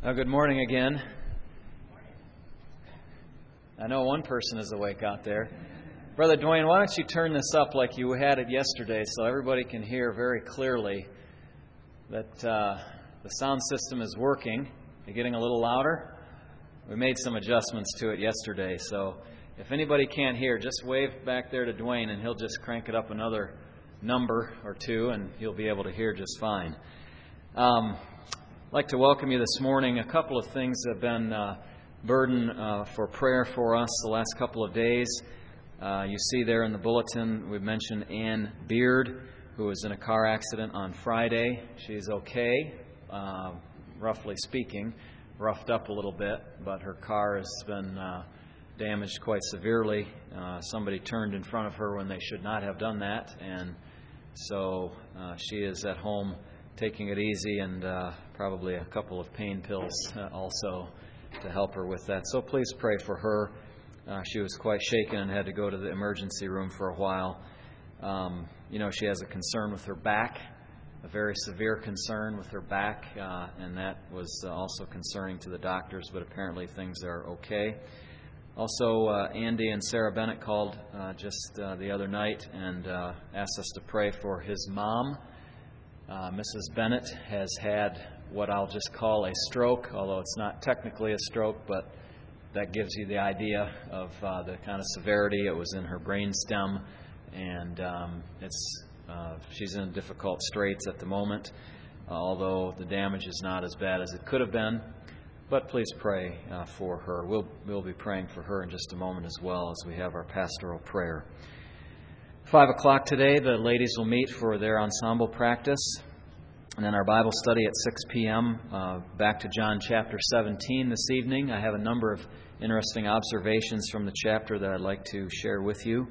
Good morning again. I know one person is awake out there. Brother Dwayne, why don't you turn this up like you had it yesterday so everybody can hear very clearly that the sound system is working. You're getting a little louder? We made some adjustments to it yesterday, so if anybody can't hear, just wave back there to Dwayne and he'll just crank it up another number or two and you'll be able to hear just fine. I'd like to welcome you this morning. A couple of things have been burden for prayer for us the last couple of days. You see there in the bulletin, we mentioned Ann Beard, who was in a car accident on Friday. She's okay, roughly speaking, roughed up a little bit, but her car has been damaged quite severely. Somebody turned in front of her when they should not have done that, and so she is at home taking it easy, and probably a couple of pain pills also to help her with that. So please pray for her. She was quite shaken and had to go to the emergency room for a while. She has a concern with her back, a very severe concern with her back, and that was also concerning to the doctors, but apparently things are okay. Also, Andy and Sarah Bennett called just the other night and asked us to pray for his mom. Mrs. Bennett has had what I'll just call a stroke, although it's not technically a stroke, but that gives you the idea of the kind of severity. It was in her brainstem, and she's in difficult straits at the moment, although the damage is not as bad as it could have been. But please pray for her. We'll be praying for her in just a moment as well as we have our pastoral prayer. 5 o'clock today, the ladies will meet for their ensemble practice. And then our Bible study at 6 p.m., back to John chapter 17 this evening. I have a number of interesting observations from the chapter that I'd like to share with you.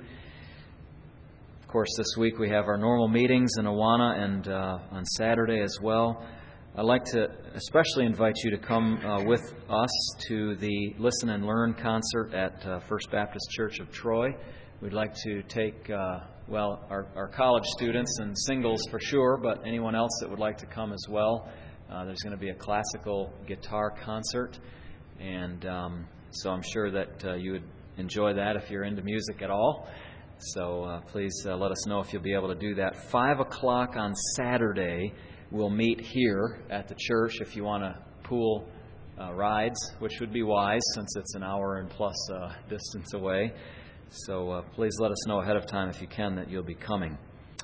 Of course, this week we have our normal meetings in Awana and on Saturday as well. I'd like to especially invite you to come with us to the Listen and Learn concert at First Baptist Church of Troy. We'd like to take, our college students and singles for sure, but anyone else that would like to come as well. There's going to be a classical guitar concert, and so I'm sure that you would enjoy that if you're into music at all. So please let us know if you'll be able to do that. 5 o'clock on Saturday, we'll meet here at the church if you want to pool rides, which would be wise since it's an hour and plus distance away. So please let us know ahead of time if you can that you'll be coming.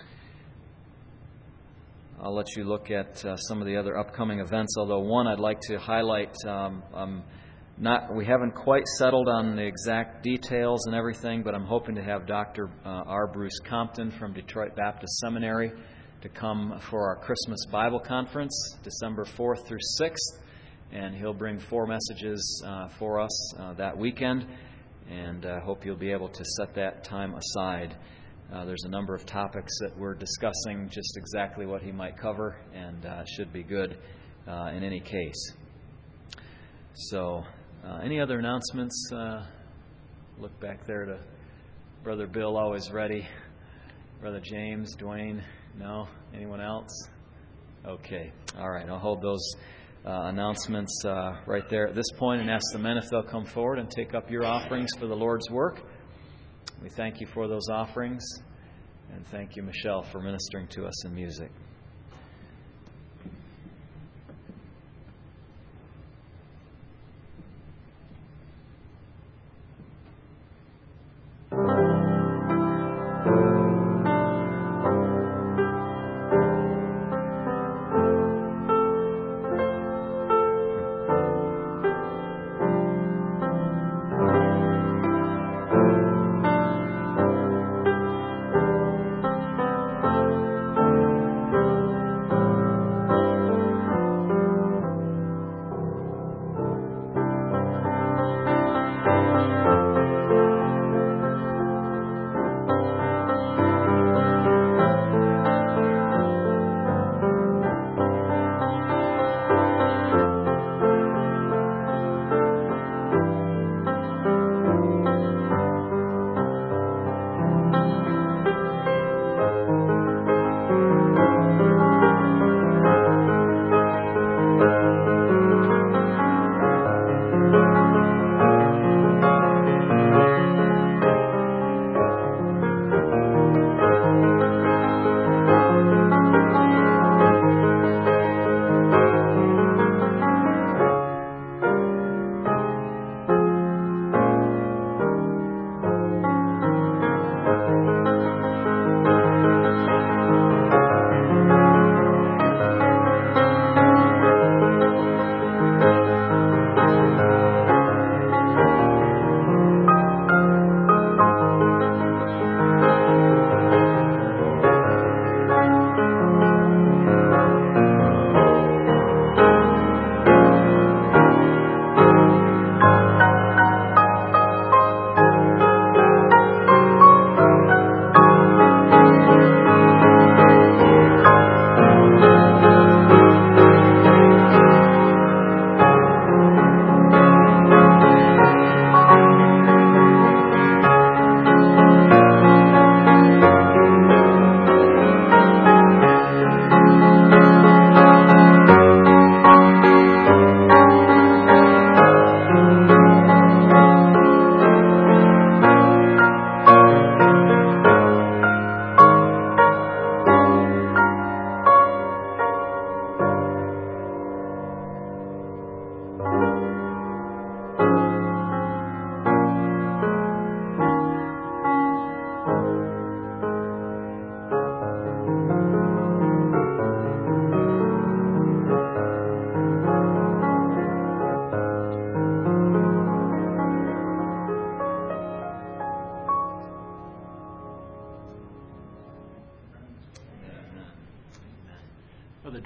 I'll let you look at some of the other upcoming events, although one I'd like to highlight. We haven't quite settled on the exact details and everything, but I'm hoping to have Dr. R. Bruce Compton from Detroit Baptist Seminary to come for our Christmas Bible Conference, December 4th through 6th, and he'll bring 4 messages for us that weekend. And I hope you'll be able to set that time aside. There's a number of topics that we're discussing, just exactly what he might cover, and should be good in any case. So, any other announcements? Look back there to Brother Bill, always ready. Brother James, Dwayne, no? Anyone else? Okay. All right. I'll hold those announcements right there at this point and ask the men if they'll come forward and take up your offerings for the Lord's work. We thank you for those offerings, and thank you, Michelle, for ministering to us in music.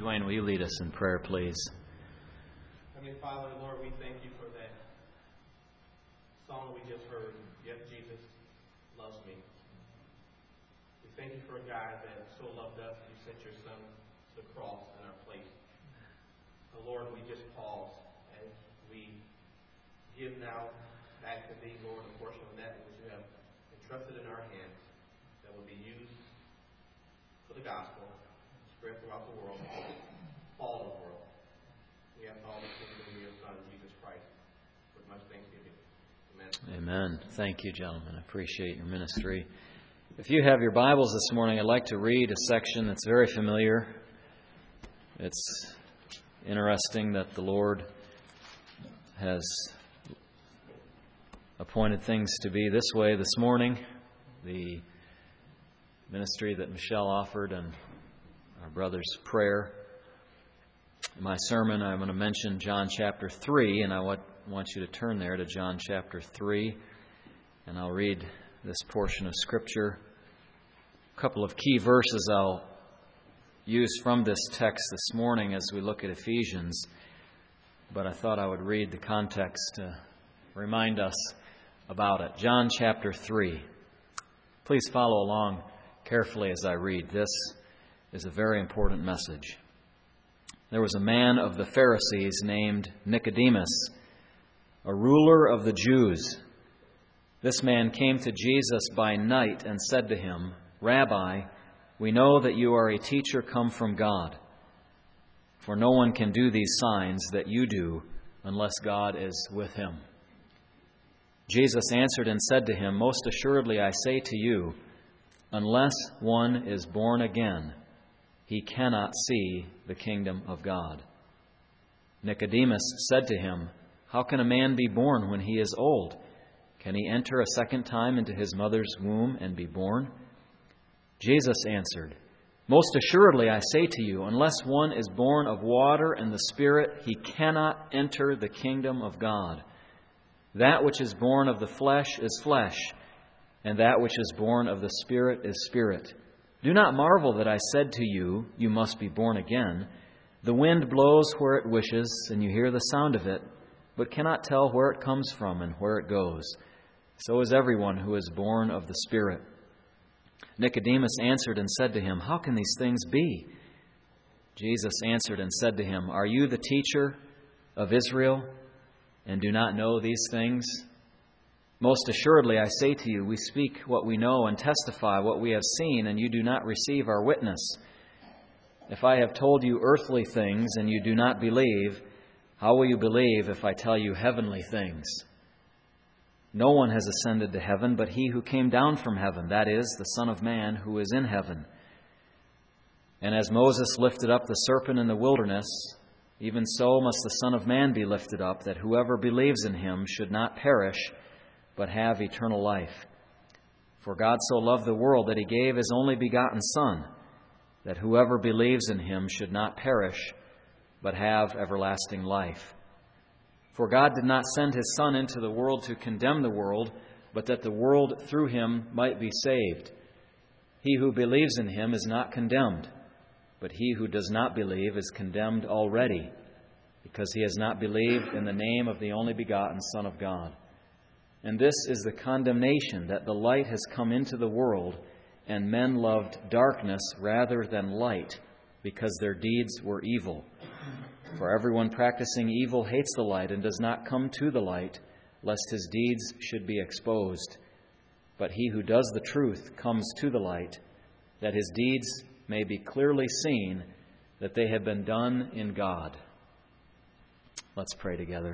Dwayne, will you lead us in prayer, please? Heavenly Father, Lord, we thank you for that song we just heard, Yes, Jesus Loves Me. We thank you for a God that so loved us, you sent your Son to the cross in our place. Lord, we just pause as we give now back to thee, Lord, a portion of that which you have entrusted in our hands that will be used for the gospel, spread throughout the world, all the world. We ask all these things in your Son, Jesus Christ, with much thanksgiving. Amen. Amen. Thank you, gentlemen. I appreciate your ministry. If you have your Bibles this morning, I'd like to read a section that's very familiar. It's interesting that the Lord has appointed things to be this way this morning. The ministry that Michelle offered and our brother's prayer. In my sermon, I'm going to mention John chapter 3, and I want you to turn there to John chapter 3, and I'll read this portion of Scripture. A couple of key verses I'll use from this text this morning as we look at Ephesians, but I thought I would read the context to remind us about it. John chapter 3. Please follow along carefully as I read. This is a very important message. There was a man of the Pharisees named Nicodemus, a ruler of the Jews. This man came to Jesus by night and said to him, "Rabbi, we know that you are a teacher come from God, for no one can do these signs that you do unless God is with him." Jesus answered and said to him, "Most assuredly I say to you, unless one is born again, he cannot see the kingdom of God." Nicodemus said to him, "How can a man be born when he is old? Can he enter a second time into his mother's womb and be born?" Jesus answered, "Most assuredly I say to you, unless one is born of water and the Spirit, he cannot enter the kingdom of God. That which is born of the flesh is flesh, and that which is born of the Spirit is spirit. Do not marvel that I said to you, you must be born again. The wind blows where it wishes, and you hear the sound of it, but cannot tell where it comes from and where it goes. So is everyone who is born of the Spirit." Nicodemus answered and said to him, "How can these things be?" Jesus answered and said to him, "Are you the teacher of Israel and do not know these things? Most assuredly I say to you, we speak what we know and testify what we have seen, and you do not receive our witness. If I have told you earthly things and you do not believe, how will you believe if I tell you heavenly things? No one has ascended to heaven but he who came down from heaven, that is, the Son of Man who is in heaven. And as Moses lifted up the serpent in the wilderness, even so must the Son of Man be lifted up, that whoever believes in him should not perish, but have eternal life. For God so loved the world that he gave his only begotten Son, that whoever believes in him should not perish, but have everlasting life. For God did not send his Son into the world to condemn the world, but that the world through him might be saved. He who believes in him is not condemned, but he who does not believe is condemned already, because he has not believed in the name of the only begotten Son of God. And this is the condemnation, that the light has come into the world, and men loved darkness rather than light, because their deeds were evil. For everyone practicing evil hates the light and does not come to the light, lest his deeds should be exposed. But he who does the truth comes to the light, that his deeds may be clearly seen, that they have been done in God." Let's pray together.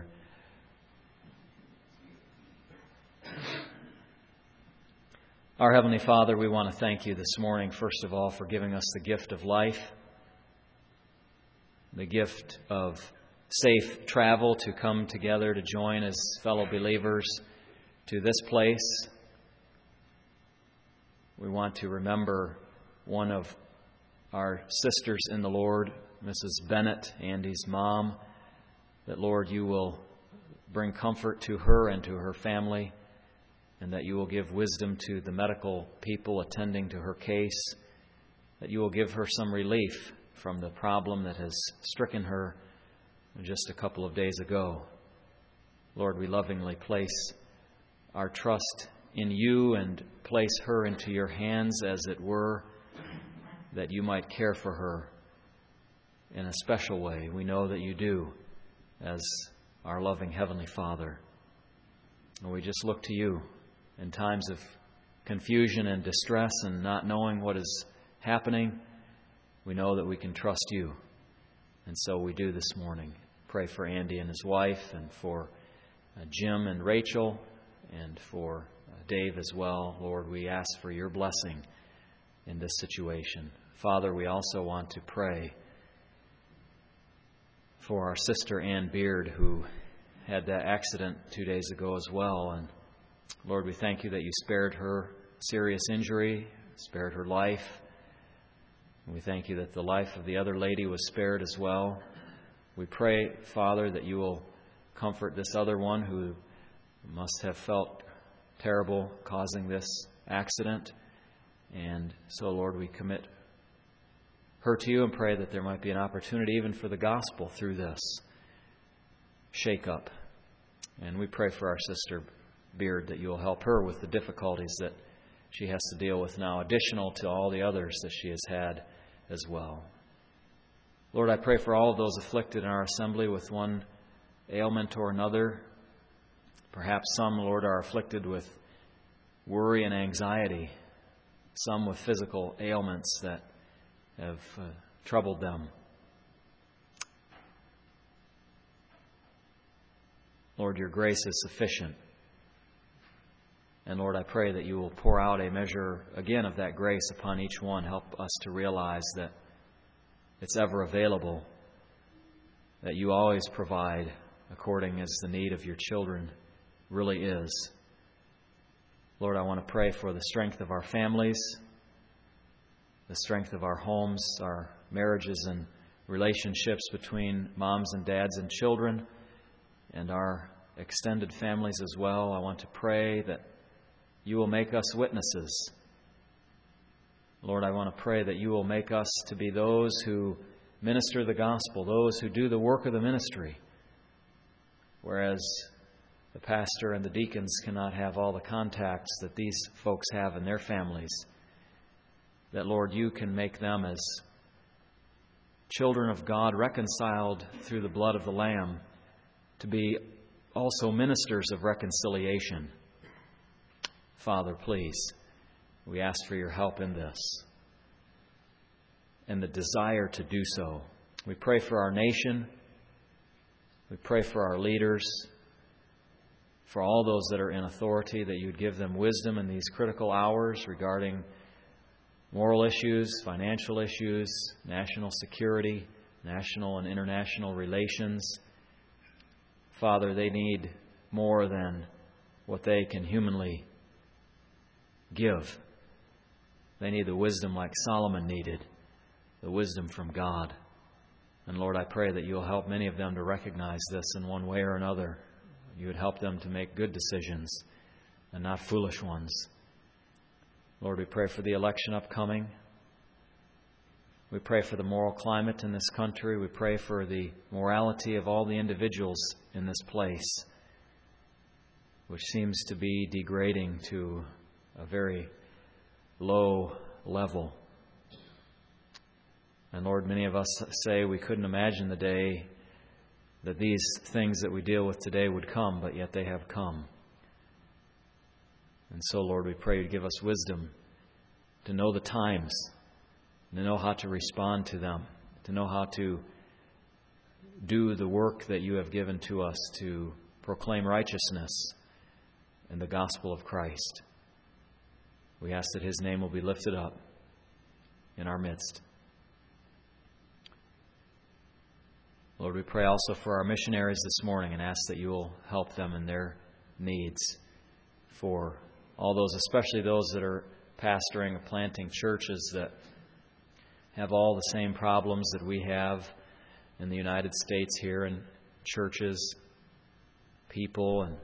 Our Heavenly Father, we want to thank you this morning, first of all, for giving us the gift of life, the gift of safe travel to come together to join as fellow believers to this place. We want to remember one of our sisters in the Lord, Mrs. Bennett, Andy's mom, that, Lord, you will bring comfort to her and to her family, and that you will give wisdom to the medical people attending to her case, that you will give her some relief from the problem that has stricken her just a couple of days ago. Lord, we lovingly place our trust in you and place her into your hands, as it were, that you might care for her in a special way. We know that you do, as our loving Heavenly Father. And we just look to you in times of confusion and distress and not knowing what is happening. We know that we can trust you. And so we do this morning. Pray for Andy and his wife, and for Jim and Rachel, and for Dave as well. Lord, we ask for your blessing in this situation. Father, we also want to pray for our sister Ann Beard, who had that accident 2 days ago as well. And Lord, we thank you that you spared her serious injury, spared her life. And we thank you that the life of the other lady was spared as well. We pray, Father, that you will comfort this other one who must have felt terrible causing this accident. And so, Lord, we commit her to you and pray that there might be an opportunity even for the gospel through this shake-up. And we pray for our sister Beard that you will help her with the difficulties that she has to deal with now, additional to all the others that she has had as well. Lord, I pray for all of those afflicted in our assembly with one ailment or another. Perhaps some, Lord, are afflicted with worry and anxiety, some with physical ailments that have troubled them. Lord, your grace is sufficient. And Lord, I pray that you will pour out a measure again of that grace upon each one. Help us to realize that it's ever available, that you always provide according as the need of your children really is. Lord, I want to pray for the strength of our families, the strength of our homes, our marriages and relationships between moms and dads and children, and our extended families as well. I want to pray that you will make us witnesses. Lord, I want to pray that you will make us to be those who minister the gospel, those who do the work of the ministry, whereas the pastor and the deacons cannot have all the contacts that these folks have in their families. That, Lord, you can make them as children of God, reconciled through the blood of the Lamb, to be also ministers of reconciliation. Father, please, we ask for your help in this and the desire to do so. We pray for our nation. We pray for our leaders, for all those that are in authority, that you'd give them wisdom in these critical hours regarding moral issues, financial issues, national security, national and international relations. Father, they need more than what they can humanly give. They need the wisdom like Solomon needed, the wisdom from God. And Lord, I pray that you'll help many of them to recognize this in one way or another. You would help them to make good decisions and not foolish ones. Lord, we pray for the election upcoming. We pray for the moral climate in this country. We pray for the morality of all the individuals in this place, which seems to be degrading to a very low level. And Lord, many of us say we couldn't imagine the day that these things that we deal with today would come, but yet they have come. And so, Lord, we pray you'd give us wisdom to know the times, to know how to respond to them, to know how to do the work that you have given to us to proclaim righteousness and the gospel of Christ. We ask that his name will be lifted up in our midst. Lord, we pray also for our missionaries this morning and ask that you will help them in their needs, for all those, especially those that are pastoring or planting churches that have all the same problems that we have in the United States here, in churches, people, and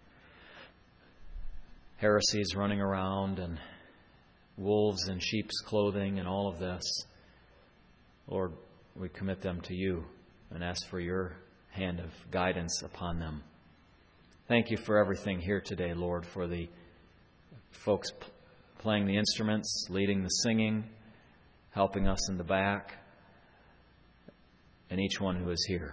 heresies running around, and wolves in sheep's clothing, and all of this. Lord, we commit them to you and ask for your hand of guidance upon them. Thank you for everything here today, Lord, for the folks playing the instruments, leading the singing, helping us in the back, and each one who is here.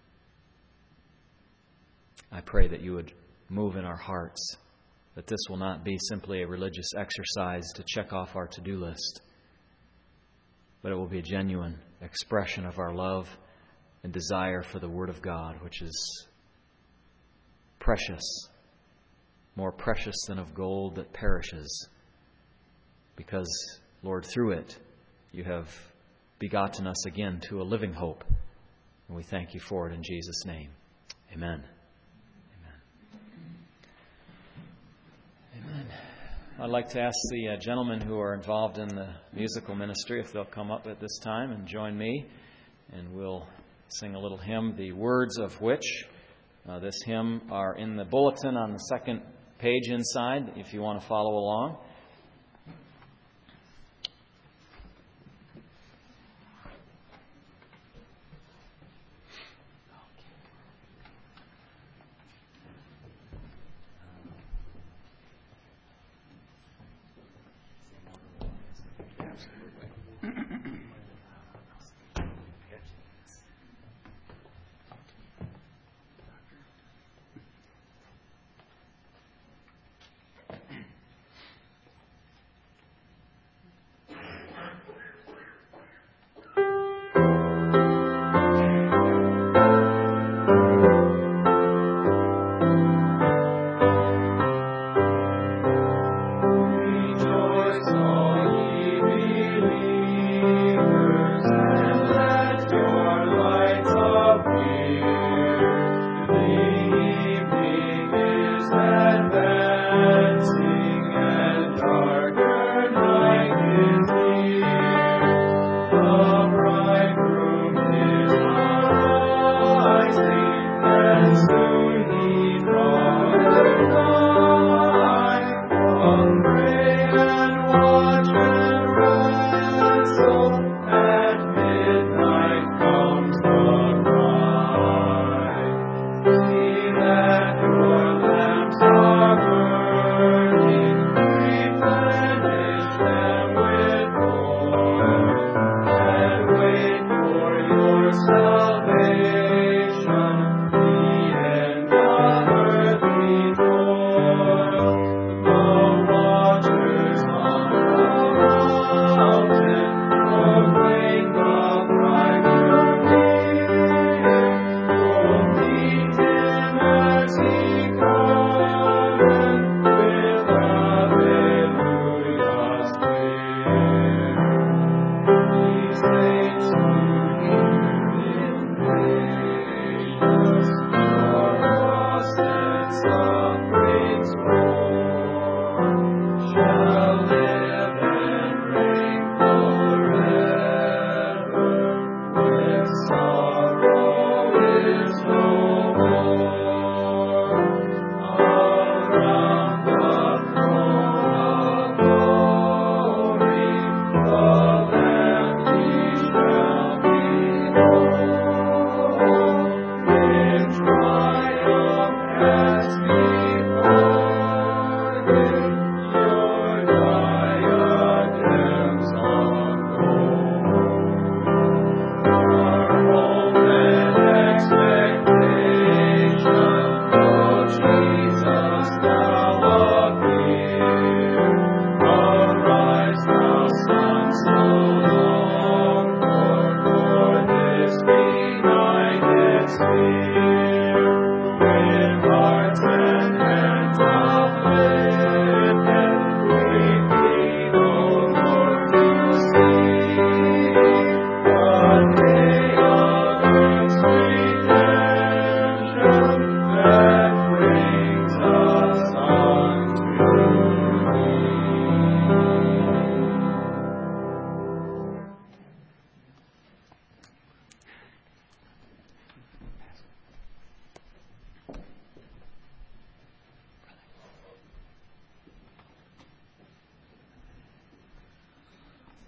I pray that you would move in our hearts, that this will not be simply a religious exercise to check off our to-do list, but it will be a genuine expression of our love and desire for the Word of God, which is precious, more precious than of gold that perishes, because, Lord, through it you have begotten us again to a living hope, and we thank you for it in Jesus' name. Amen. Amen. I'd like to ask the gentlemen who are involved in the musical ministry if they'll come up at this time and join me, and we'll sing a little hymn, the words of which, this hymn, are in the bulletin on the second page inside if you want to follow along.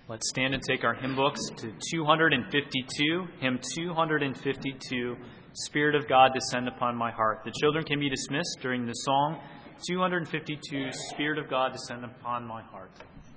Let's stand and take our hymn books to 252, hymn 252, Spirit of God, Descend Upon My Heart. The children can be dismissed during the song 252, Spirit of God, Descend Upon My Heart.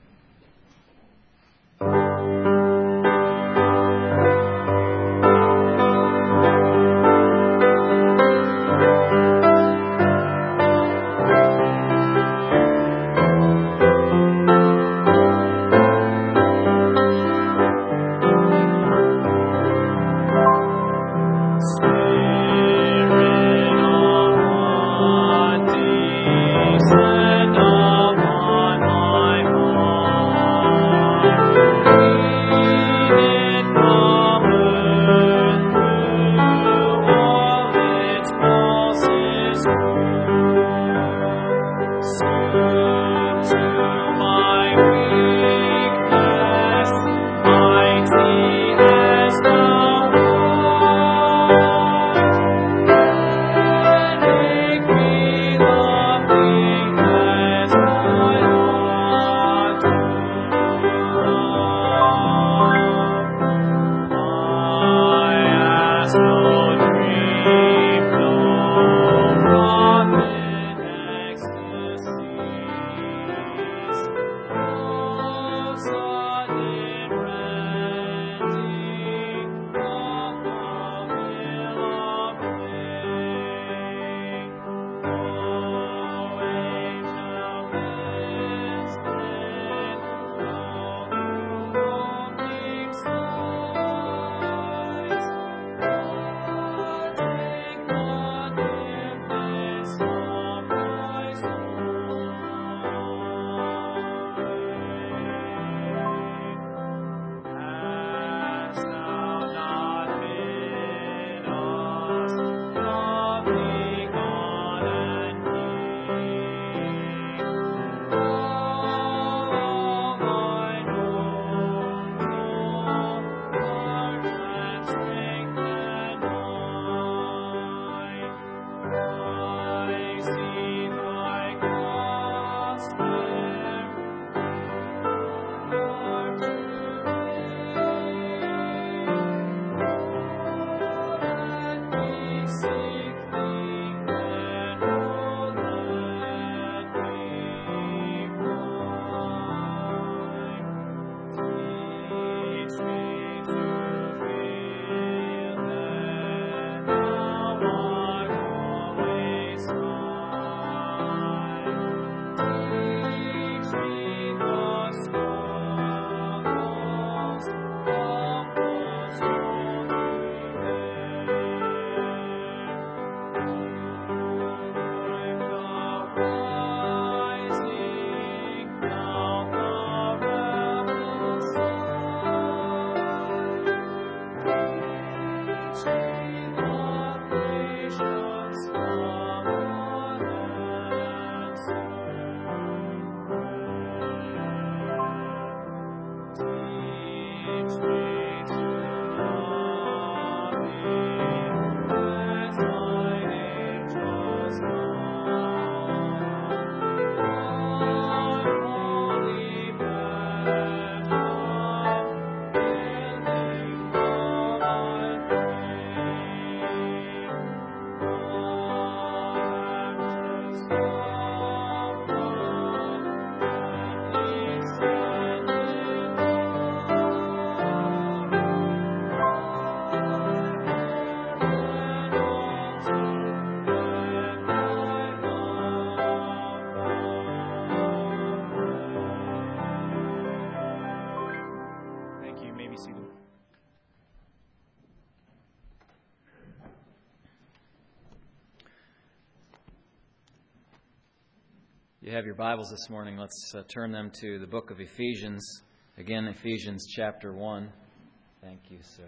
You have your Bibles this morning. Let's turn them to the book of Ephesians. Again, Ephesians chapter 1. Thank you, sir.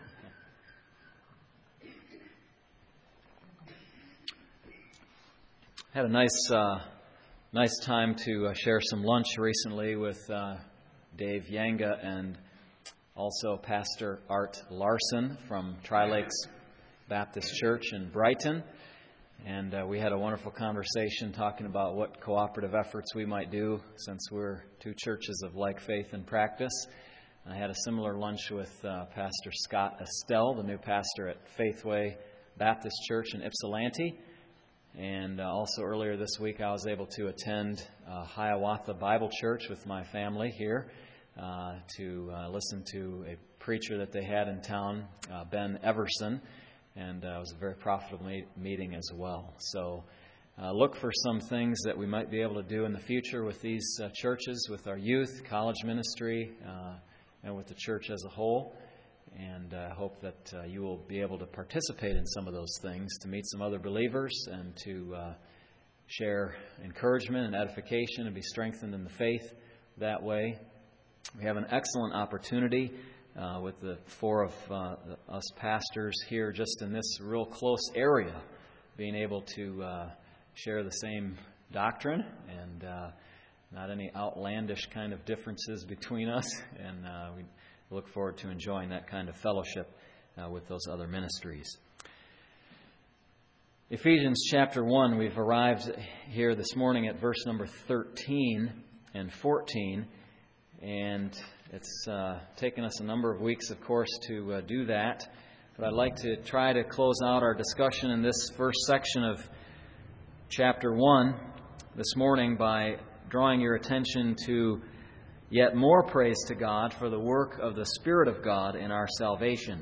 Had a nice time to share some lunch recently with Dave Yanga and also Pastor Art Larson from Tri-Lakes Baptist Church in Brighton. And we had a wonderful conversation talking about what cooperative efforts we might do since we're two churches of like faith and practice. I had a similar lunch with Pastor Scott Estelle, the new pastor at Faithway Baptist Church in Ypsilanti. And also earlier this week, I was able to attend Hiawatha Bible Church with my family here to listen to a preacher that they had in town, Ben Everson. And it was a very profitable meeting as well. So look for some things that we might be able to do in the future with these churches, with our youth, college ministry, and with the church as a whole. And I hope that you will be able to participate in some of those things, to meet some other believers and to share encouragement and edification and be strengthened in the faith that way. We have an excellent opportunity with the four of us pastors here just in this real close area, being able to share the same doctrine and not any outlandish kind of differences between us. And we look forward to enjoying that kind of fellowship with those other ministries. Ephesians chapter 1, we've arrived here this morning at verse number 13 and 14. And it's taken us a number of weeks, of course, to do that. But I'd like to try to close out our discussion in this first section of chapter 1 this morning by drawing your attention to yet more praise to God for the work of the Spirit of God in our salvation.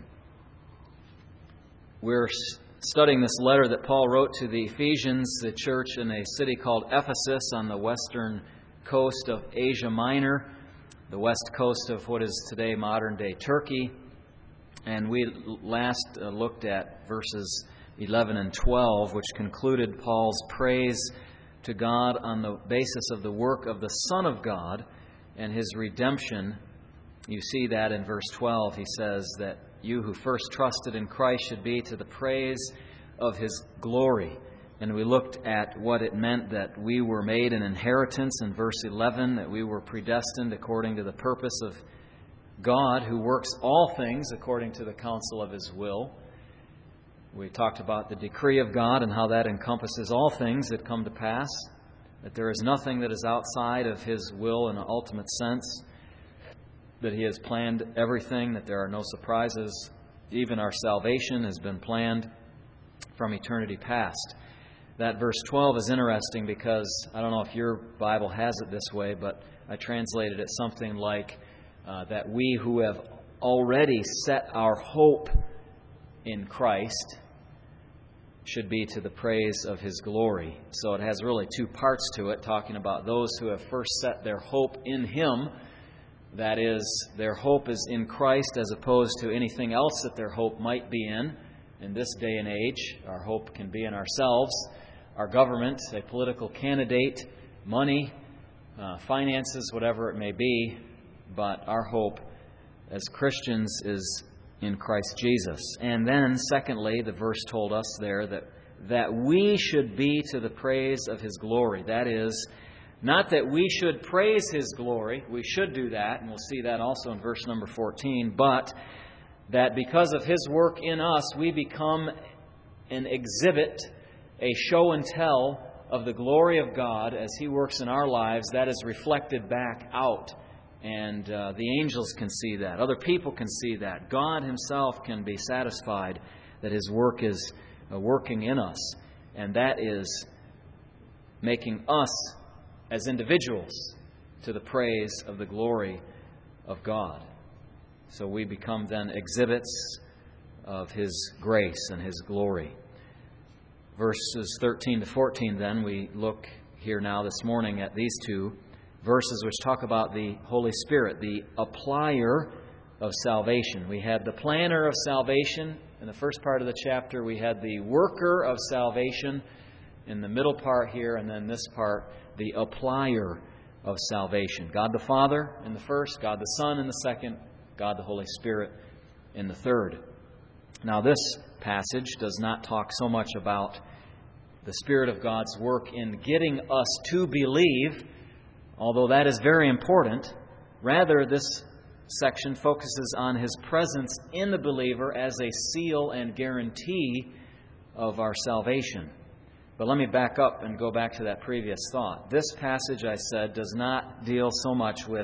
We're studying this letter that Paul wrote to the Ephesians, the church in a city called Ephesus on the western coast of Asia Minor, the west coast of what is today modern-day Turkey. And we last looked at verses 11 and 12, which concluded Paul's praise to God on the basis of the work of the Son of God and His redemption. You see that in verse 12. He says that you who first trusted in Christ should be to the praise of His glory. And we looked at what it meant that we were made an inheritance in verse 11, that we were predestined according to the purpose of God, who works all things according to the counsel of His will. We talked about the decree of God and how that encompasses all things that come to pass, that there is nothing that is outside of His will in an ultimate sense, that He has planned everything, that there are no surprises. Even our salvation has been planned from eternity past. That verse 12 is interesting because I don't know if your Bible has it this way, but I translated it something like that we who have already set our hope in Christ should be to the praise of His glory. So it has really two parts to it, talking about those who have first set their hope in Him. That is, their hope is in Christ as opposed to anything else that their hope might be in. In this day and age, our hope can be in ourselves, our government, a political candidate, money, finances, whatever it may be. But our hope as Christians is in Christ Jesus. And then, secondly, the verse told us there that we should be to the praise of His glory. That is, not that we should praise His glory. We should do that, and we'll see that also in verse number 14. But that because of His work in us, we become an exhibit, a show and tell of the glory of God as He works in our lives. That is reflected back out. And the angels can see that. Other people can see that. God Himself can be satisfied that His work is working in us. And that is making us as individuals to the praise of the glory of God. So we become then exhibits of His grace and His glory. Verses 13 to 14 then, we look here now this morning at these two verses which talk about the Holy Spirit, the applier of salvation. We had the planner of salvation in the first part of the chapter. We had the worker of salvation in the middle part here, and then this part, the applier of salvation. God the Father in the first, God the Son in the second, God the Holy Spirit in the third. Now this passage does not talk so much about the Spirit of God's work in getting us to believe, although that is very important. Rather, this section focuses on His presence in the believer as a seal and guarantee of our salvation. But let me back up and go back to that previous thought. This passage, I said, does not deal so much with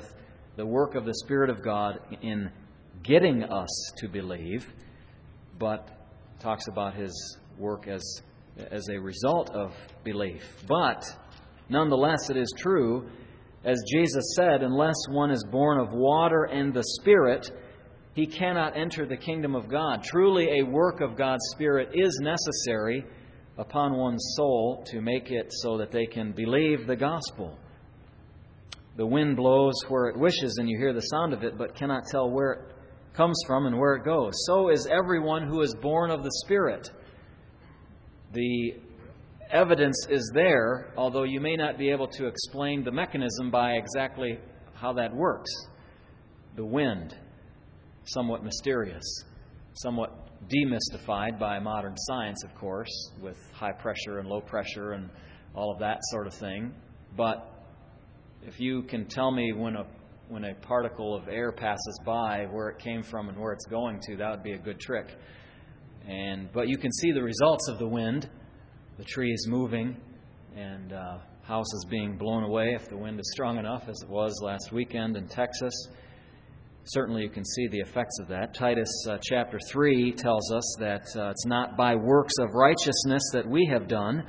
the work of the Spirit of God in getting us to believe, but talks about His work as a result of belief. But nonetheless, it is true, as Jesus said, unless one is born of water and the Spirit, he cannot enter the kingdom of God. Truly, a work of God's Spirit is necessary upon one's soul to make it so that they can believe the gospel. The wind blows where it wishes, and you hear the sound of it, but cannot tell where it comes from and where it goes. So is everyone who is born of the Spirit. The evidence is there, although you may not be able to explain the mechanism by exactly how that works. The wind, somewhat mysterious, somewhat demystified by modern science, of course, with high pressure and low pressure and all of that sort of thing. But if you can tell me when a particle of air passes by, where it came from and where it's going to, that would be a good trick. But you can see the results of the wind, the trees moving, and houses being blown away if the wind is strong enough, as it was last weekend in Texas. Certainly you can see the effects of that. Titus chapter 3 tells us that it's not by works of righteousness that we have done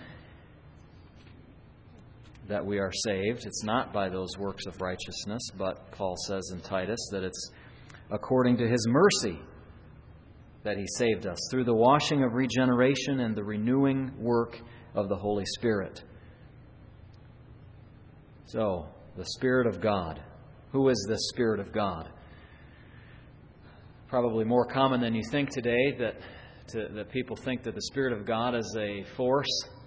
that we are saved. It's not by those works of righteousness, but Paul says in Titus that it's according to His mercy that He saved us, through the washing of regeneration and the renewing work of the Holy Spirit. So, the Spirit of God. Who is this Spirit of God? Probably more common than you think today that people think that the Spirit of God is a force,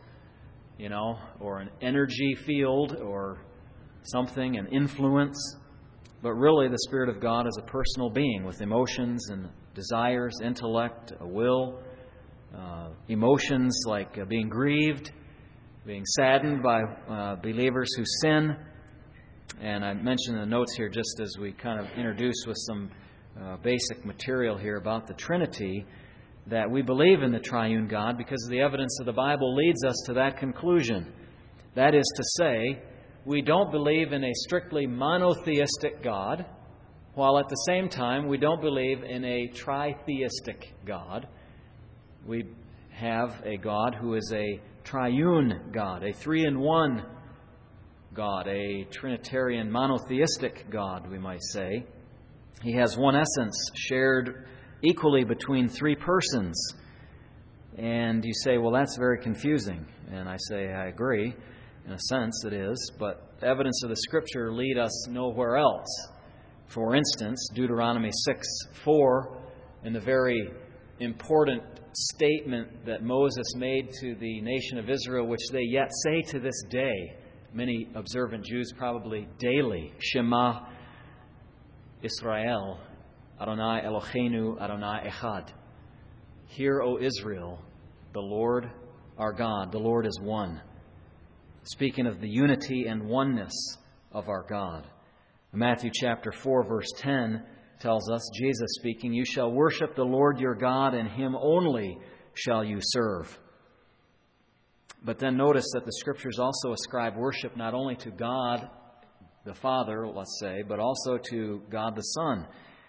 or an energy field or something, an influence. But really, the Spirit of God is a personal being with emotions and desires, intellect, a will, emotions like being grieved, being saddened by believers who sin. And I mentioned in the notes here, just as we kind of introduced with some basic material here about the Trinity, that we believe in the triune God because the evidence of the Bible leads us to that conclusion. That is to say, we don't believe in a strictly monotheistic God, while at the same time we don't believe in a tritheistic God. We have a God who is a triune God, a three-in-one God, a Trinitarian monotheistic God, we might say. He has one essence shared equally between three persons. And you say, well, that's very confusing. And I say, I agree. In a sense, it is. But the evidence of the Scripture lead us nowhere else. For instance, Deuteronomy 6:4, in the very important statement that Moses made to the nation of Israel, which they yet say to this day, many observant Jews probably daily, Shema Israel, Adonai Eloheinu, Adonai Echad. Hear, O Israel, the Lord our God, the Lord is one. Speaking of the unity and oneness of our God. Matthew chapter 4, verse 10 tells us, Jesus speaking, you shall worship the Lord your God, and Him only shall you serve. But then notice that the Scriptures also ascribe worship not only to God the Father, let's say, but also to God the Son.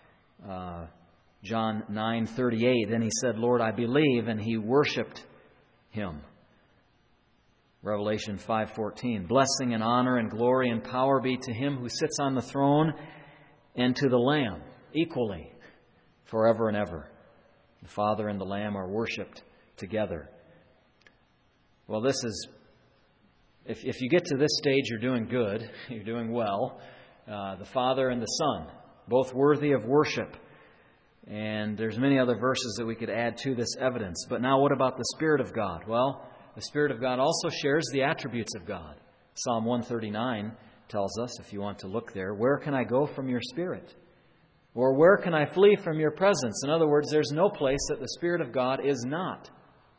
John 9:38, then he said, Lord, I believe, and he worshipped Him. Revelation 5:14, blessing and honor and glory and power be to Him who sits on the throne and to the Lamb, equally, forever and ever. The Father and the Lamb are worshipped together. Well, this is, if you get to this stage, you're doing good, you're doing well. The Father and the Son, both worthy of worship. And there's many other verses that we could add to this evidence. But now what about the Spirit of God? Well, the Spirit of God also shares the attributes of God. Psalm 139 tells us, if you want to look there, where can I go from your Spirit? Or where can I flee from your presence? In other words, there's no place that the Spirit of God is not.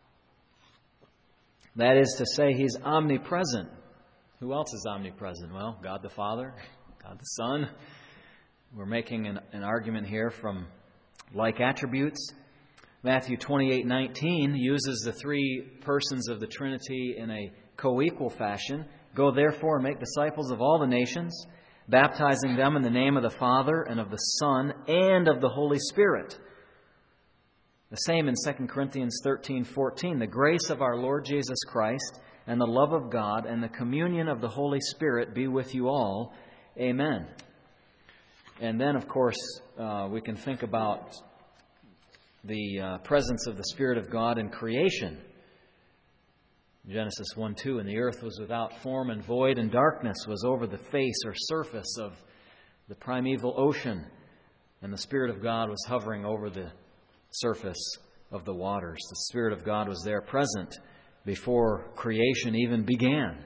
That is to say, He's omnipresent. Who else is omnipresent? Well, God the Father, God the Son. We're making an argument here from like attributes. Matthew 28:19 uses the three persons of the Trinity in a co-equal fashion. Go therefore and make disciples of all the nations, baptizing them in the name of the Father and of the Son and of the Holy Spirit. The same in 2 Corinthians 13:14. The grace of our Lord Jesus Christ and the love of God and the communion of the Holy Spirit be with you all. Amen. And then, of course, we can think about the presence of the Spirit of God in creation. Genesis 1:2, and the earth was without form and void, and darkness was over the face or surface of the primeval ocean, and the Spirit of God was hovering over the surface of the waters. The Spirit of God was there present before creation even began.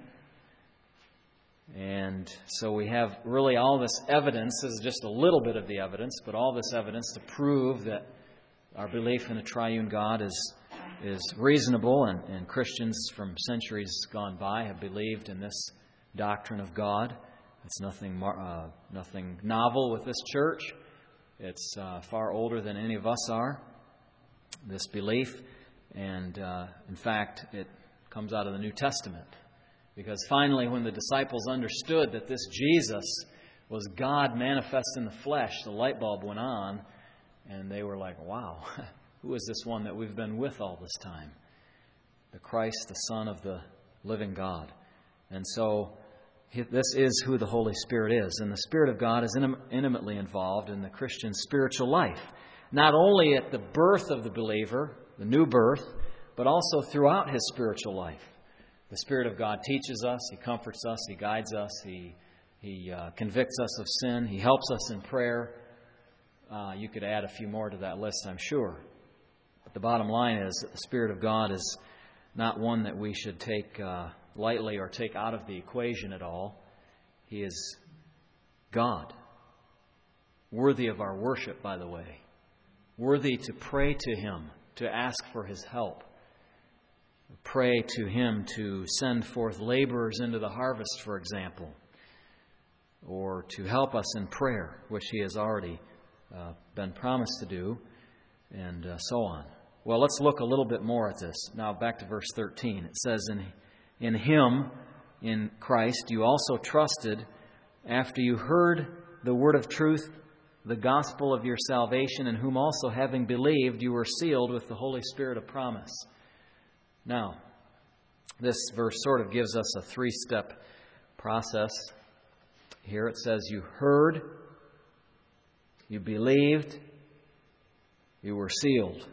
And so we have really all this evidence. This is just a little bit of the evidence, but all this evidence to prove that our belief in a triune God is reasonable, and Christians from centuries gone by have believed in this doctrine of God. It's nothing novel with this church. It's far older than any of us are, this belief. And in fact, it comes out of the New Testament. Because finally, when the disciples understood that this Jesus was God manifest in the flesh, the light bulb went on, and they were like, wow, who is this one that we've been with all this time? The Christ, the Son of the living God. And so this is who the Holy Spirit is. And the Spirit of God is intimately involved in the Christian spiritual life. Not only at the birth of the believer, the new birth, but also throughout his spiritual life. The Spirit of God teaches us, He comforts us, He guides us, He convicts us of sin, He helps us in prayer. You could add a few more to that list, I'm sure. But the bottom line is that the Spirit of God is not one that we should take lightly or take out of the equation at all. He is God, worthy of our worship, by the way, worthy to pray to Him, to ask for His help. Pray to Him to send forth laborers into the harvest, for example, or to help us in prayer, which He has already been promised to do, and so on. Well, let's look a little bit more at this. Now, back to verse 13. It says, In Him, in Christ, you also trusted after you heard the word of truth, the gospel of your salvation, in whom also, having believed, you were sealed with the Holy Spirit of promise. Now, this verse sort of gives us a three-step process. Here it says, you heard, you believed, you were sealed.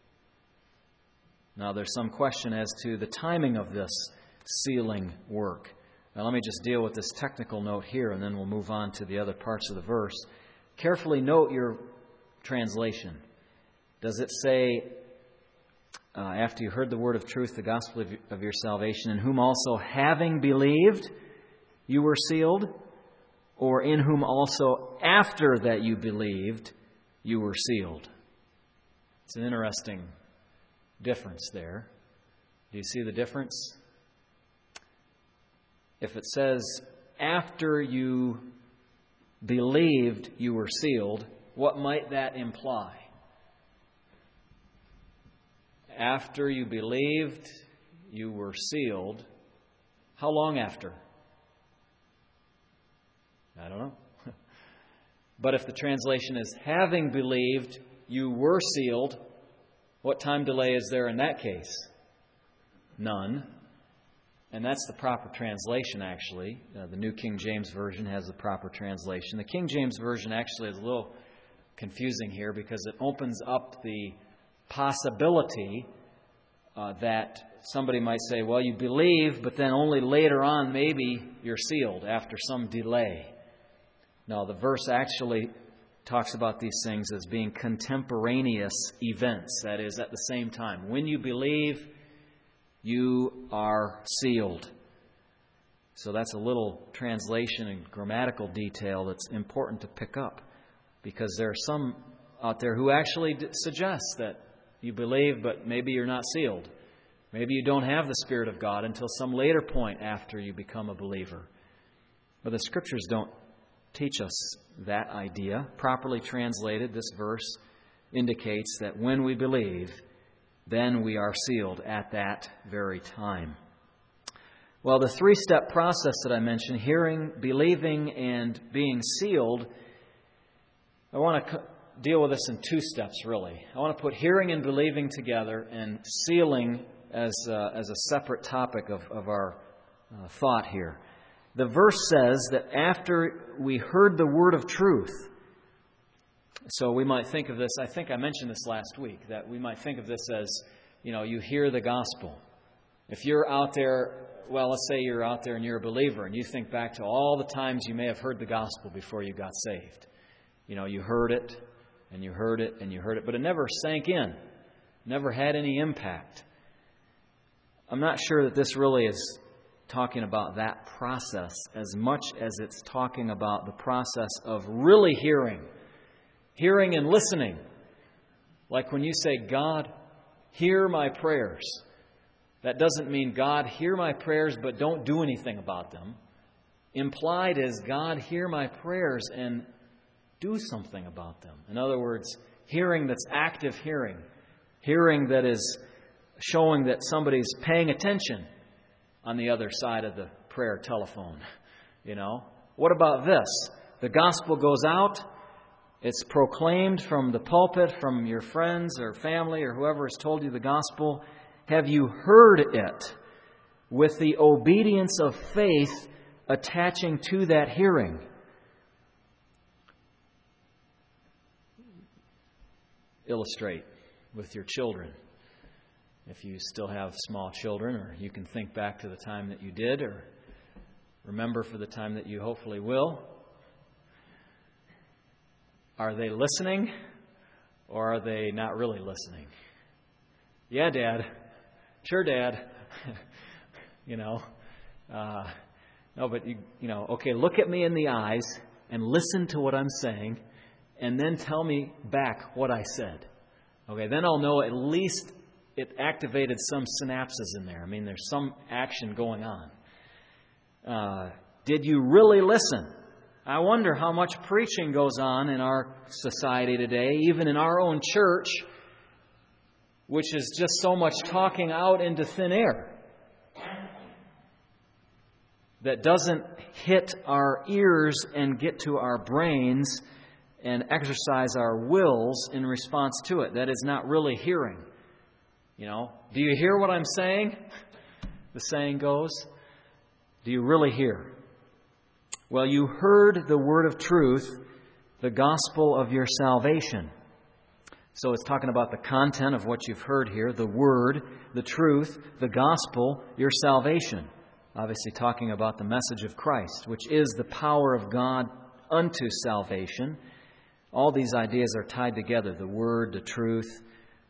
Now, there's some question as to the timing of this sealing work. Now, let me just deal with this technical note here, and then we'll move on to the other parts of the verse. Carefully note your translation. Does it say, after you heard the word of truth, the gospel of your salvation, in whom also, having believed, you were sealed? Or in whom also, after that you believed, you were sealed? It's an interesting difference there. Do you see the difference? If it says, after you believed, you were sealed, what might that imply? After you believed, you were sealed. How long after? I don't know. But if the translation is, having believed, you were sealed, what time delay is there in that case? None. And that's the proper translation, actually. The New King James Version has the proper translation. The King James Version actually is a little confusing here because it opens up the possibility that somebody might say, well, you believe, but then only later on maybe you're sealed after some delay. No, the verse actually talks about these things as being contemporaneous events, that is, at the same time. When you believe, you are sealed. So that's a little translation and grammatical detail that's important to pick up, because there are some out there who actually suggest that you believe, but maybe you're not sealed. Maybe you don't have the Spirit of God until some later point after you become a believer. But the Scriptures don't teach us that idea. Properly translated, this verse indicates that when we believe, then we are sealed at that very time. Well, the three-step process that I mentioned, hearing, believing, and being sealed, I want to deal with this in two steps, really. I want to put hearing and believing together and sealing as a separate topic of our thought here. The verse says that after we heard the word of truth, so we might think of this, I think I mentioned this last week, that we might think of this as, you hear the gospel. If you're out there, well, let's say you're out there and you're a believer and you think back to all the times you may have heard the gospel before you got saved. You heard it and you heard it and you heard it, but it never sank in, never had any impact. I'm not sure that this really is talking about that process as much as it's talking about the process of really hearing and listening. Like when you say, God, hear my prayers. That doesn't mean, God, hear my prayers, but don't do anything about them. Implied is, God, hear my prayers and do something about them. In other words, hearing that's active hearing that is showing that somebody's paying attention on the other side of the prayer telephone. What about this? The gospel goes out. It's proclaimed from the pulpit, from your friends or family or whoever has told you the gospel. Have you heard it with the obedience of faith attaching to that hearing? Illustrate with your children. If you still have small children, or you can think back to the time that you did, or remember for the time that you hopefully will. Are they listening, or are they not really listening? Yeah, Dad. Sure, Dad. No, but okay, look at me in the eyes and listen to what I'm saying, and then tell me back what I said. Okay, then I'll know at least it activated some synapses in there. There's some action going on. Did you really listen? I wonder how much preaching goes on in our society today, even in our own church, which is just so much talking out into thin air that doesn't hit our ears and get to our brains and exercise our wills in response to it. That is not really hearing. Do you hear what I'm saying? The saying goes. Do you really hear? Well, you heard the word of truth, the gospel of your salvation. So it's talking about the content of what you've heard here, the word, the truth, the gospel, your salvation. Obviously talking about the message of Christ, which is the power of God unto salvation. All these ideas are tied together. The word, the truth,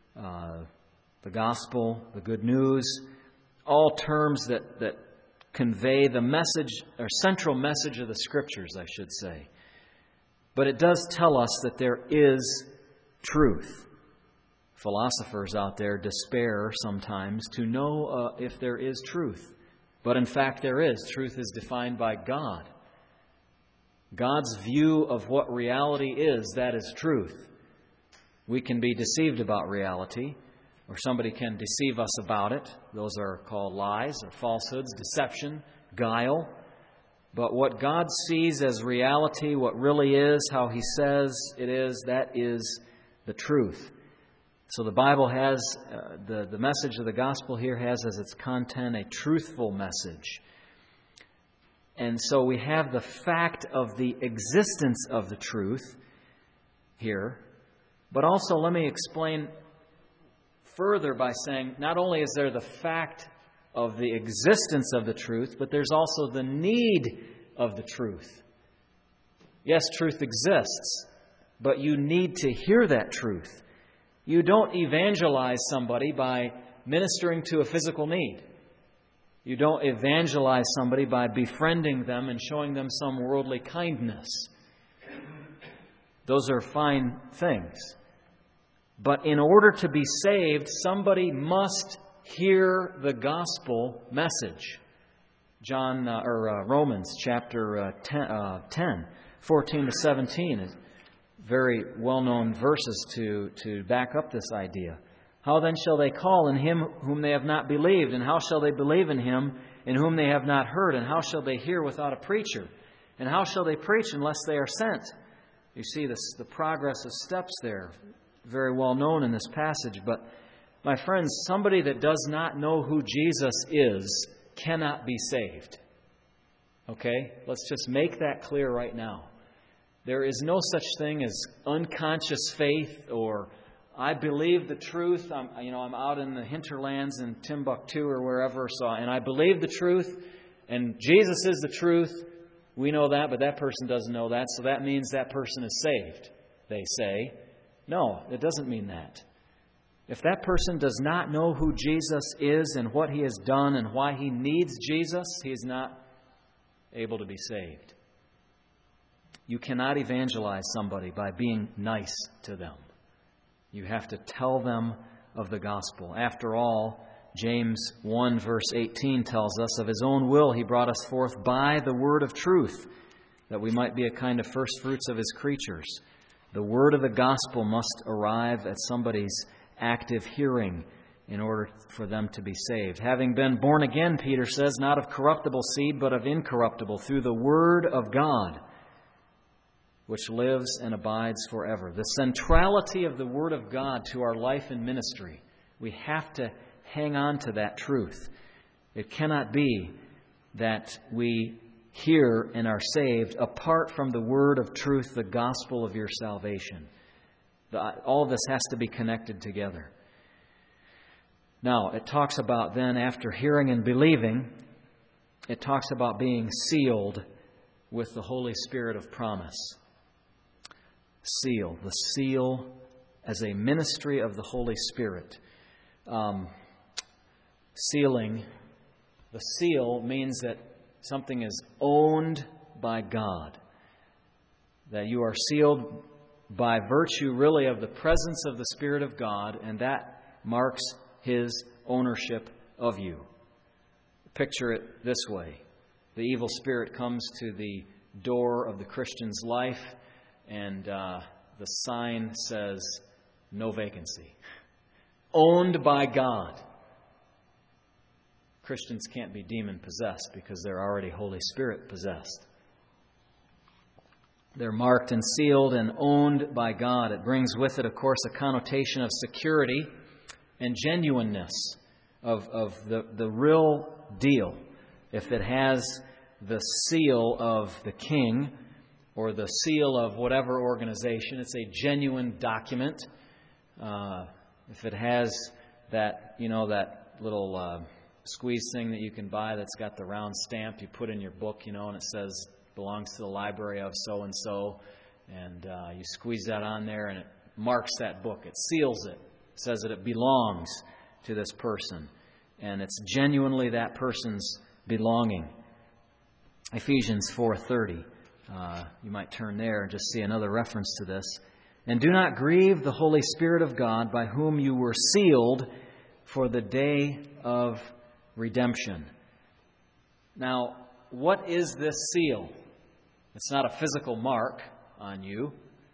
the gospel, the good news, all terms that convey the message, or central message of the Scriptures, I should say. But it does tell us that there is truth. Philosophers out there despair sometimes to know if there is truth. But in fact there is. Truth is defined by God. God's view of what reality is, that is truth. We can be deceived about reality, or somebody can deceive us about it. Those are called lies or falsehoods, deception, guile. But what God sees as reality, what really is, how He says it is, that is the truth. So the Bible has, the message of the gospel here has as its content a truthful message. And so we have the fact of the existence of the truth here. But also let me explain further by saying not only is there the fact of the existence of the truth, but there's also the need of the truth. Yes, truth exists, but you need to hear that truth. You don't evangelize somebody by ministering to a physical need. You don't evangelize somebody by befriending them and showing them some worldly kindness. Those are fine things. But in order to be saved, somebody must hear the gospel message. Romans chapter 10, 14 to 17 is very well-known verses to back up this idea. How then shall they call in Him whom they have not believed? And how shall they believe in Him in whom they have not heard? And how shall they hear without a preacher? And how shall they preach unless they are sent? You see the progress of steps there, very well known in this passage. But, my friends, somebody that does not know who Jesus is cannot be saved. Okay? Let's just make that clear right now. There is no such thing as unconscious faith or I believe the truth. I'm out in the hinterlands in Timbuktu or wherever, and I believe the truth, and Jesus is the truth. We know that, but that person doesn't know that, so that means that person is saved, they say. No, it doesn't mean that. If that person does not know who Jesus is and what He has done and why he needs Jesus, he is not able to be saved. You cannot evangelize somebody by being nice to them. You have to tell them of the gospel. After all, James 1 verse 18 tells us, of His own will He brought us forth by the word of truth, that we might be a kind of first fruits of His creatures. The word of the gospel must arrive at somebody's active hearing in order for them to be saved. Having been born again, Peter says, not of corruptible seed, but of incorruptible, through the word of God, which lives and abides forever. The centrality of the Word of God to our life and ministry, we have to hang on to that truth. It cannot be that we hear and are saved apart from the Word of truth, the gospel of your salvation. All of this has to be connected together. Now, it talks about then, after hearing and believing, it talks about being sealed with the Holy Spirit of promise. Seal. The seal as a ministry of the Holy Spirit. Sealing. The seal means that something is owned by God. That you are sealed by virtue, really, of the presence of the Spirit of God, and that marks His ownership of you. Picture it this way. The evil spirit comes to the door of the Christian's life, and the sign says, no vacancy. Owned by God. Christians can't be demon-possessed because they're already Holy Spirit-possessed. They're marked and sealed and owned by God. It brings with it, of course, a connotation of security and genuineness of the real deal. If it has the seal of the king or the seal of whatever organization, it's a genuine document. If it has that, that little squeeze thing that you can buy that's got the round stamp you put in your book, and it says belongs to the library of so-and-so, and you squeeze that on there and it marks that book. It seals it. It says that it belongs to this person, and it's genuinely that person's belonging. Ephesians 4:30. You might turn there and just see another reference to this. And do not grieve the Holy Spirit of God, by whom you were sealed for the day of redemption. Now, what is this seal? It's not a physical mark on you.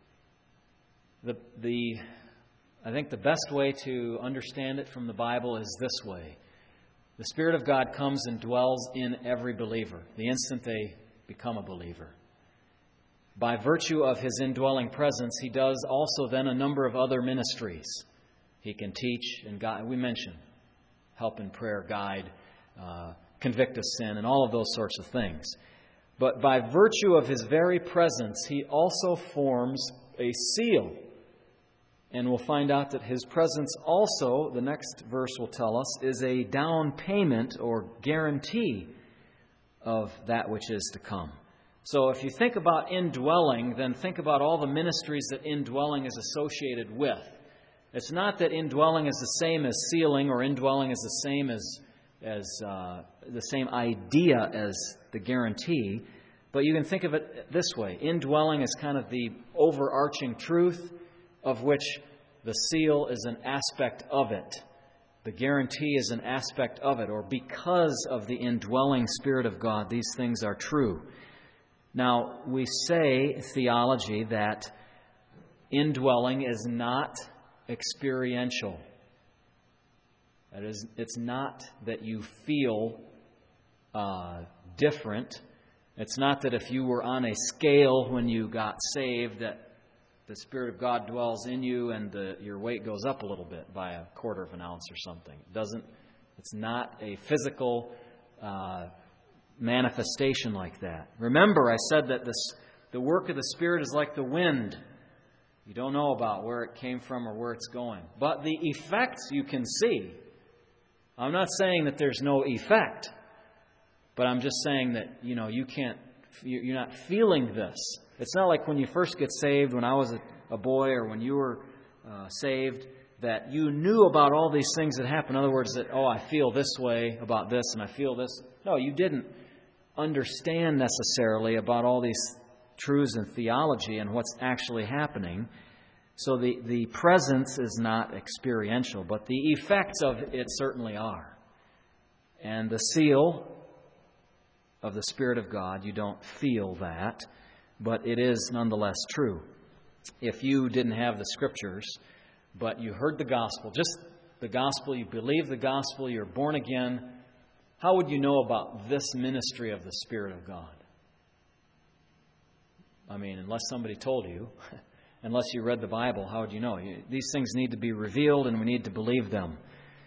I think the best way to understand it from the Bible is this way. The Spirit of God comes and dwells in every believer the instant they become a believer. By virtue of His indwelling presence, He does also then a number of other ministries. He can teach and guide. We mentioned help in prayer, guide, convict of sin, and all of those sorts of things. But by virtue of His very presence, He also forms a seal. And we'll find out that His presence also, the next verse will tell us, is a down payment or guarantee of that which is to come. So if you think about indwelling, then think about all the ministries that indwelling is associated with. It's not that indwelling is the same as sealing, or indwelling is the same as the same idea as the guarantee, but you can think of it this way. Indwelling is kind of the overarching truth, of which the seal is an aspect of it. The guarantee is an aspect of it, or because of the indwelling Spirit of God, these things are true. Now, we say, theology, that indwelling is not experiential. That is, it's not that you feel different. It's not that if you were on a scale when you got saved that the Spirit of God dwells in you and your weight goes up a little bit by a quarter of an ounce or something. It's not a physical manifestation like that. Remember, I said that the work of the Spirit is like the wind. You don't know about where it came from or where it's going. But the effects you can see. I'm not saying that there's no effect, but I'm just saying that, you're not feeling this. It's not like when you first get saved, when I was a boy or when you were saved, that you knew about all these things that happen. In other words, that, I feel this way about this and I feel this. No, you didn't understand necessarily about all these truths and theology and what's actually happening. So the presence is not experiential, but the effects of it certainly are. And the seal of the Spirit of God, you don't feel that, but it is nonetheless true. If you didn't have the Scriptures, but you heard the gospel, just the gospel, you believe the gospel, you're born again, how would you know about this ministry of the Spirit of God? I mean, unless somebody told you, unless you read the Bible, how would you know? These things need to be revealed and we need to believe them.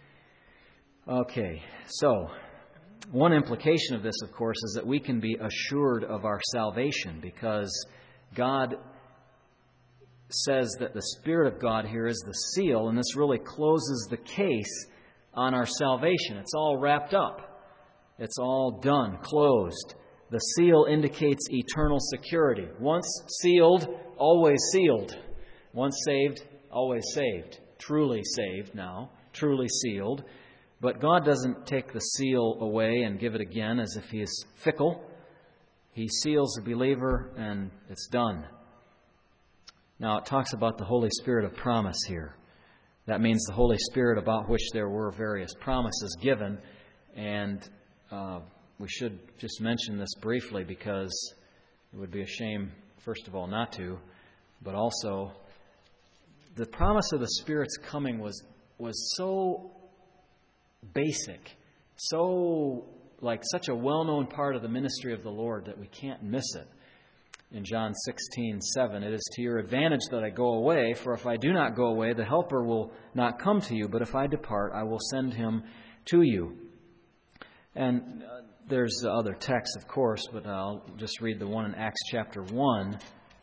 Okay, so one implication of this, of course, is that we can be assured of our salvation because God says that the Spirit of God here is the seal, and this really closes the case on our salvation. It's all wrapped up. It's all done, closed. The seal indicates eternal security. Once sealed, always sealed. Once saved, always saved. Truly saved now, truly sealed. But God doesn't take the seal away and give it again as if He is fickle. He seals the believer and it's done. Now it talks about the Holy Spirit of promise here. That means the Holy Spirit about which there were various promises given. And we should just mention this briefly because it would be a shame, first of all, not to. But also, the promise of the Spirit's coming was so basic, so like such a well-known part of the ministry of the Lord that we can't miss it. In John 16:7, it is to your advantage that I go away, for if I do not go away, the Helper will not come to you, but if I depart, I will send him to you. And there's other texts, of course, but I'll just read the one in Acts chapter 1.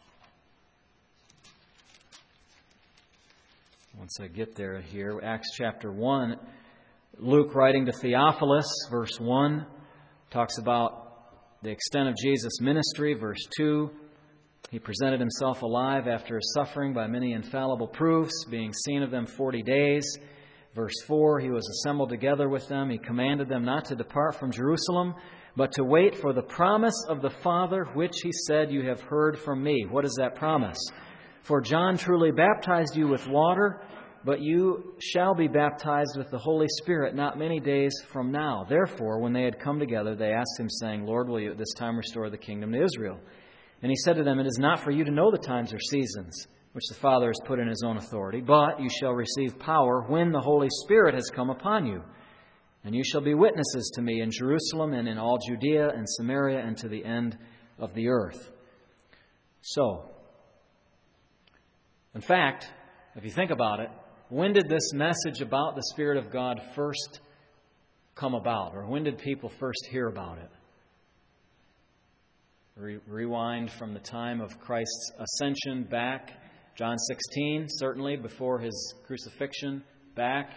Once I get there here, Acts chapter 1, Luke writing to Theophilus, verse 1, talks about the extent of Jesus' ministry. Verse 2, He presented Himself alive after His suffering by many infallible proofs, being seen of them 40 days. Verse 4, He was assembled together with them. He commanded them not to depart from Jerusalem, but to wait for the promise of the Father, which He said, you have heard from me. What is that promise? For John truly baptized you with water, but you shall be baptized with the Holy Spirit not many days from now. Therefore, when they had come together, they asked Him, saying, Lord, will you at this time restore the kingdom to Israel? And He said to them, it is not for you to know the times or seasons which the Father has put in His own authority, but you shall receive power when the Holy Spirit has come upon you. And you shall be witnesses to me in Jerusalem and in all Judea and Samaria and to the end of the earth. So, in fact, if you think about it, when did this message about the Spirit of God first come about? Or when did people first hear about it? Rewind from the time of Christ's ascension back, John 16, certainly before His crucifixion, back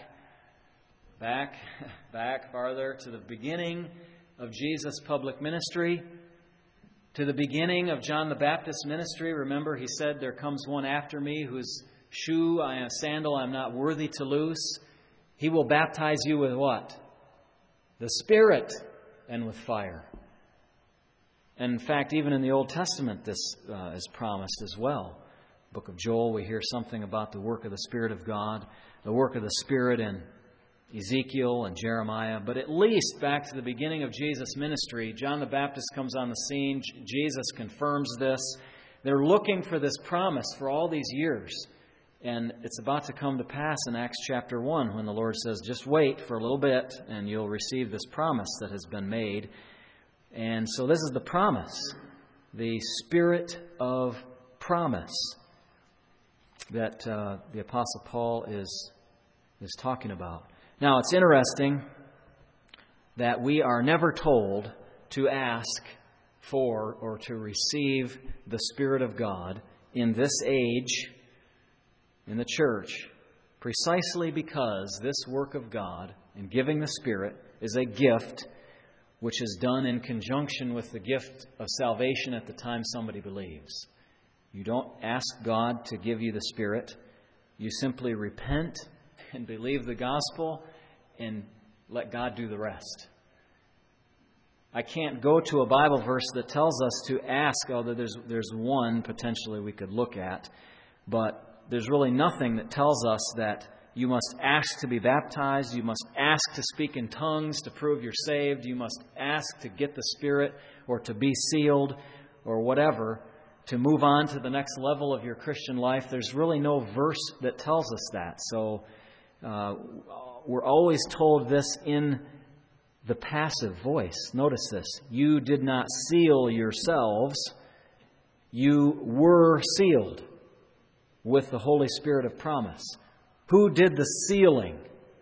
farther to the beginning of Jesus' public ministry, to the beginning of John the Baptist's ministry. Remember, he said, there comes one after me whose sandal I'm not worthy to loose. He will baptize you with what? The Spirit and with fire. And in fact, even in the Old Testament, this is promised as well. Book of Joel, we hear something about the work of the Spirit of God, the work of the Spirit in Ezekiel and Jeremiah. But at least back to the beginning of Jesus' ministry, John the Baptist comes on the scene. Jesus confirms this. They're looking for this promise for all these years. And it's about to come to pass in Acts chapter 1 when the Lord says, just wait for a little bit and you'll receive this promise that has been made. And so this is the promise, the Spirit of promise that the Apostle Paul is talking about. Now, it's interesting that we are never told to ask for or to receive the Spirit of God in this age in the church, precisely because this work of God in giving the Spirit is a gift which is done in conjunction with the gift of salvation at the time somebody believes. You don't ask God to give you the Spirit. You simply repent and believe the gospel and let God do the rest. I can't go to a Bible verse that tells us to ask, although there's one potentially we could look at, but there's really nothing that tells us that you must ask to be baptized, you must ask to speak in tongues to prove you're saved, you must ask to get the Spirit or to be sealed or whatever to move on to the next level of your Christian life. There's really no verse that tells us that. So we're always told this in the passive voice. Notice this. You did not seal yourselves. You were sealed with the Holy Spirit of promise. Who did the sealing?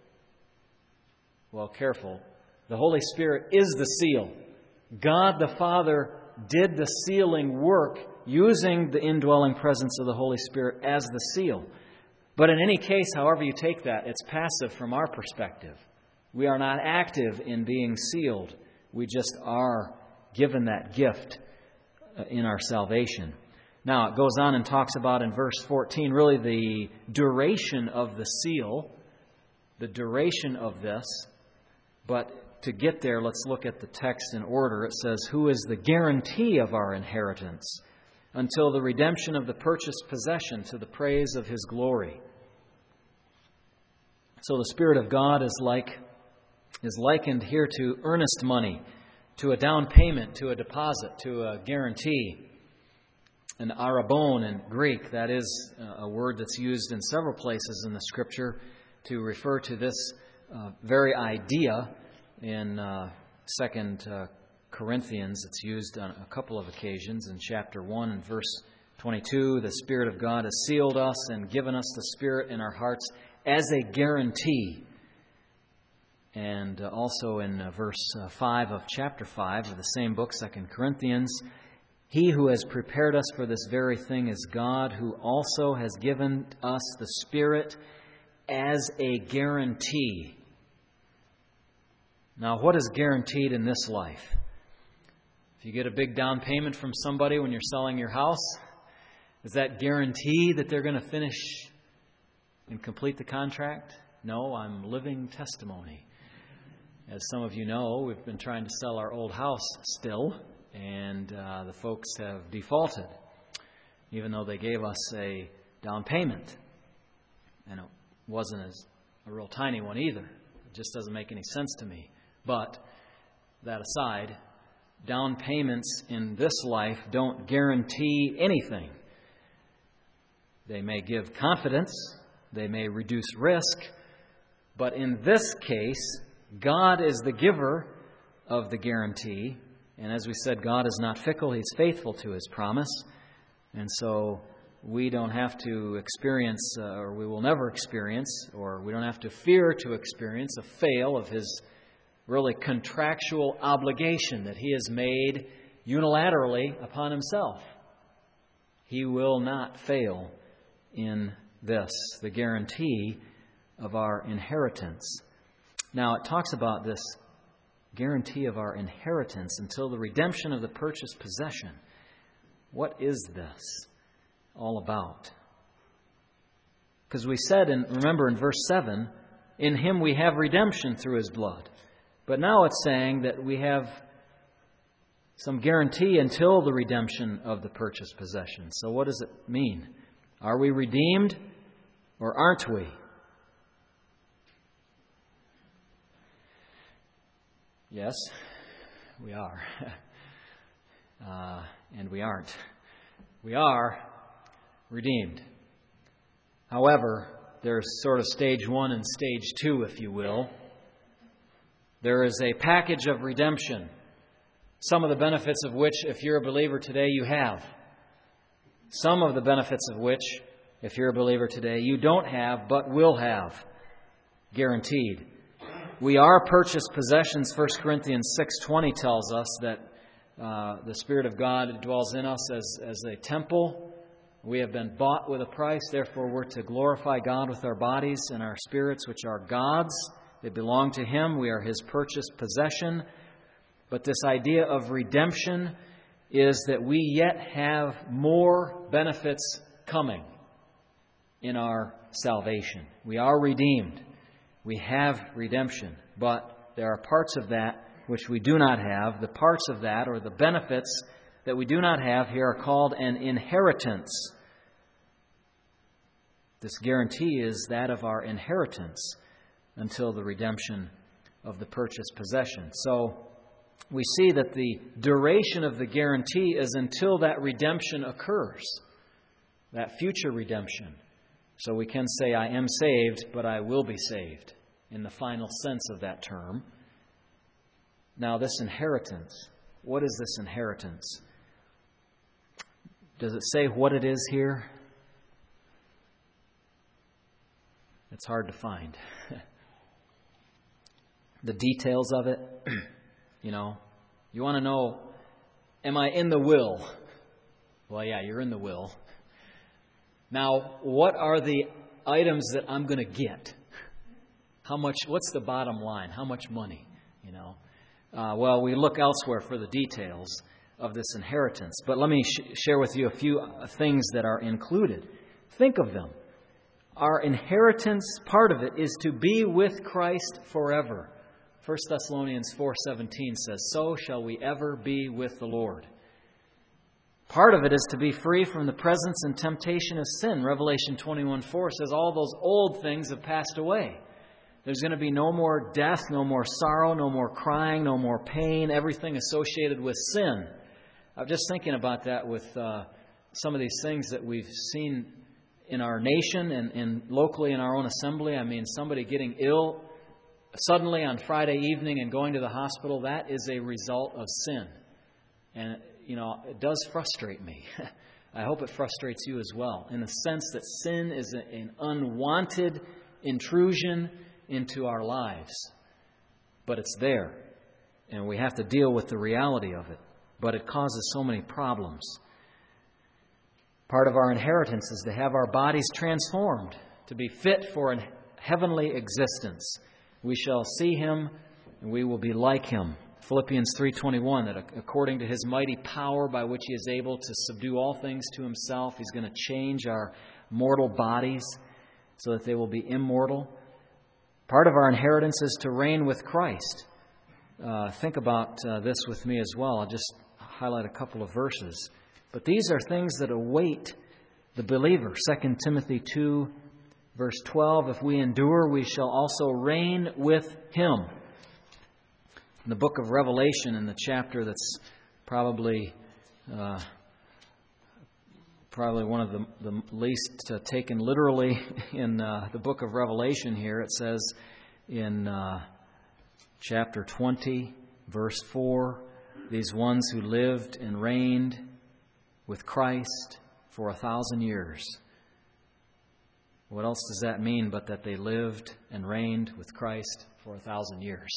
Well, careful. The Holy Spirit is the seal. God the Father did the sealing work using the indwelling presence of the Holy Spirit as the seal. But in any case, however you take that, it's passive from our perspective. We are not active in being sealed. We just are given that gift in our salvation. Now, it goes on and talks about in verse 14, really the duration of the seal, the duration of this. But to get there, let's look at the text in order. It says, who is the guarantee of our inheritance until the redemption of the purchased possession to the praise of His glory. So the Spirit of God is likened here to earnest money, to a down payment, to a deposit, to a guarantee. An arabon in Greek, that is a word that's used in several places in the Scripture to refer to this very idea. In 2 Corinthians, it's used on a couple of occasions. In chapter 1 and verse 22, the Spirit of God has sealed us and given us the Spirit in our hearts as a guarantee. And also in verse 5 of chapter 5 of the same book, 2 Corinthians, He who has prepared us for this very thing is God, who also has given us the Spirit as a guarantee. Now, what is guaranteed in this life? If you get a big down payment from somebody when you're selling your house, does that guarantee that they're going to finish and complete the contract? No, I'm living testimony. As some of you know, we've been trying to sell our old house still, and the folks have defaulted, even though they gave us a down payment. And it wasn't a real tiny one either. It just doesn't make any sense to me. But that aside, down payments in this life don't guarantee anything. They may give confidence, they may reduce risk, but in this case, God is the giver of the guarantee. And as we said, God is not fickle, He's faithful to His promise. And so we don't have to experience, or we will never experience, or we don't have to fear to experience a fail of His really contractual obligation that He has made unilaterally upon Himself. He will not fail in this, the guarantee of our inheritance. Now, it talks about this guarantee of our inheritance until the redemption of the purchased possession. What is this all about? Because we said, remember in verse 7, in Him we have redemption through His blood. But now it's saying that we have some guarantee until the redemption of the purchased possession. So what does it mean? Are we redeemed or aren't we? Yes, we are. And we aren't. We are redeemed. However, there's sort of stage 1 and stage 2, if you will. There is a package of redemption. some of the benefits of which, if you're a believer today, you have. Some of the benefits of which, if you're a believer today, you don't have, but will have. Guaranteed. We are purchased possessions. 1 Corinthians 6:20 tells us that the Spirit of God dwells in us as a temple. We have been bought with a price. Therefore, we're to glorify God with our bodies and our spirits, which are God's. They belong to Him. We are His purchased possession. But this idea of redemption is that we yet have more benefits coming in our salvation. We are redeemed. We have redemption. But there are parts of that which we do not have. The parts of that, or the benefits that we do not have here, are called an inheritance. This guarantee is that of our inheritance until the redemption of the purchased possession. So we see that the duration of the guarantee is until that redemption occurs, that future redemption. So we can say, I am saved, but I will be saved, in the final sense of that term. Now, this inheritance, what is this inheritance? Does it say what it is here? It's hard to find. The details of it, you want to know, am I in the will? Well, yeah, you're in the will. Now, what are the items that I'm going to get? How much? What's the bottom line? How much money? Well, we look elsewhere for the details of this inheritance. But let me share with you a few things that are included. Think of them. Our inheritance, part of it, is to be with Christ forever. 1 Thessalonians 4:17 says, so shall we ever be with the Lord. Part of it is to be free from the presence and temptation of sin. Revelation 21:4 says all those old things have passed away. There's going to be no more death, no more sorrow, no more crying, no more pain, everything associated with sin. I'm just thinking about that with some of these things that we've seen in our nation and locally in our own assembly. I mean, somebody getting ill suddenly on Friday evening and going to the hospital, that is a result of sin. And, it does frustrate me. I hope it frustrates you as well, in the sense that sin is an unwanted intrusion into our lives. But it's there, and we have to deal with the reality of it. But it causes so many problems. Part of our inheritance is to have our bodies transformed, to be fit for a heavenly existence. We shall see Him, and we will be like Him. Philippians 3:21, that according to His mighty power by which He is able to subdue all things to Himself, He's going to change our mortal bodies so that they will be immortal. Part of our inheritance is to reign with Christ. Think about this with me as well. I'll just highlight a couple of verses. But these are things that await the believer. 2 Timothy 2, verse 12, if we endure, we shall also reign with Him. In the book of Revelation, in the chapter that's probably one of the least taken literally in the book of Revelation here, it says in chapter 20, verse 4, these ones who lived and reigned with Christ for 1,000 years. What else does that mean but that they lived and reigned with Christ for 1,000 years?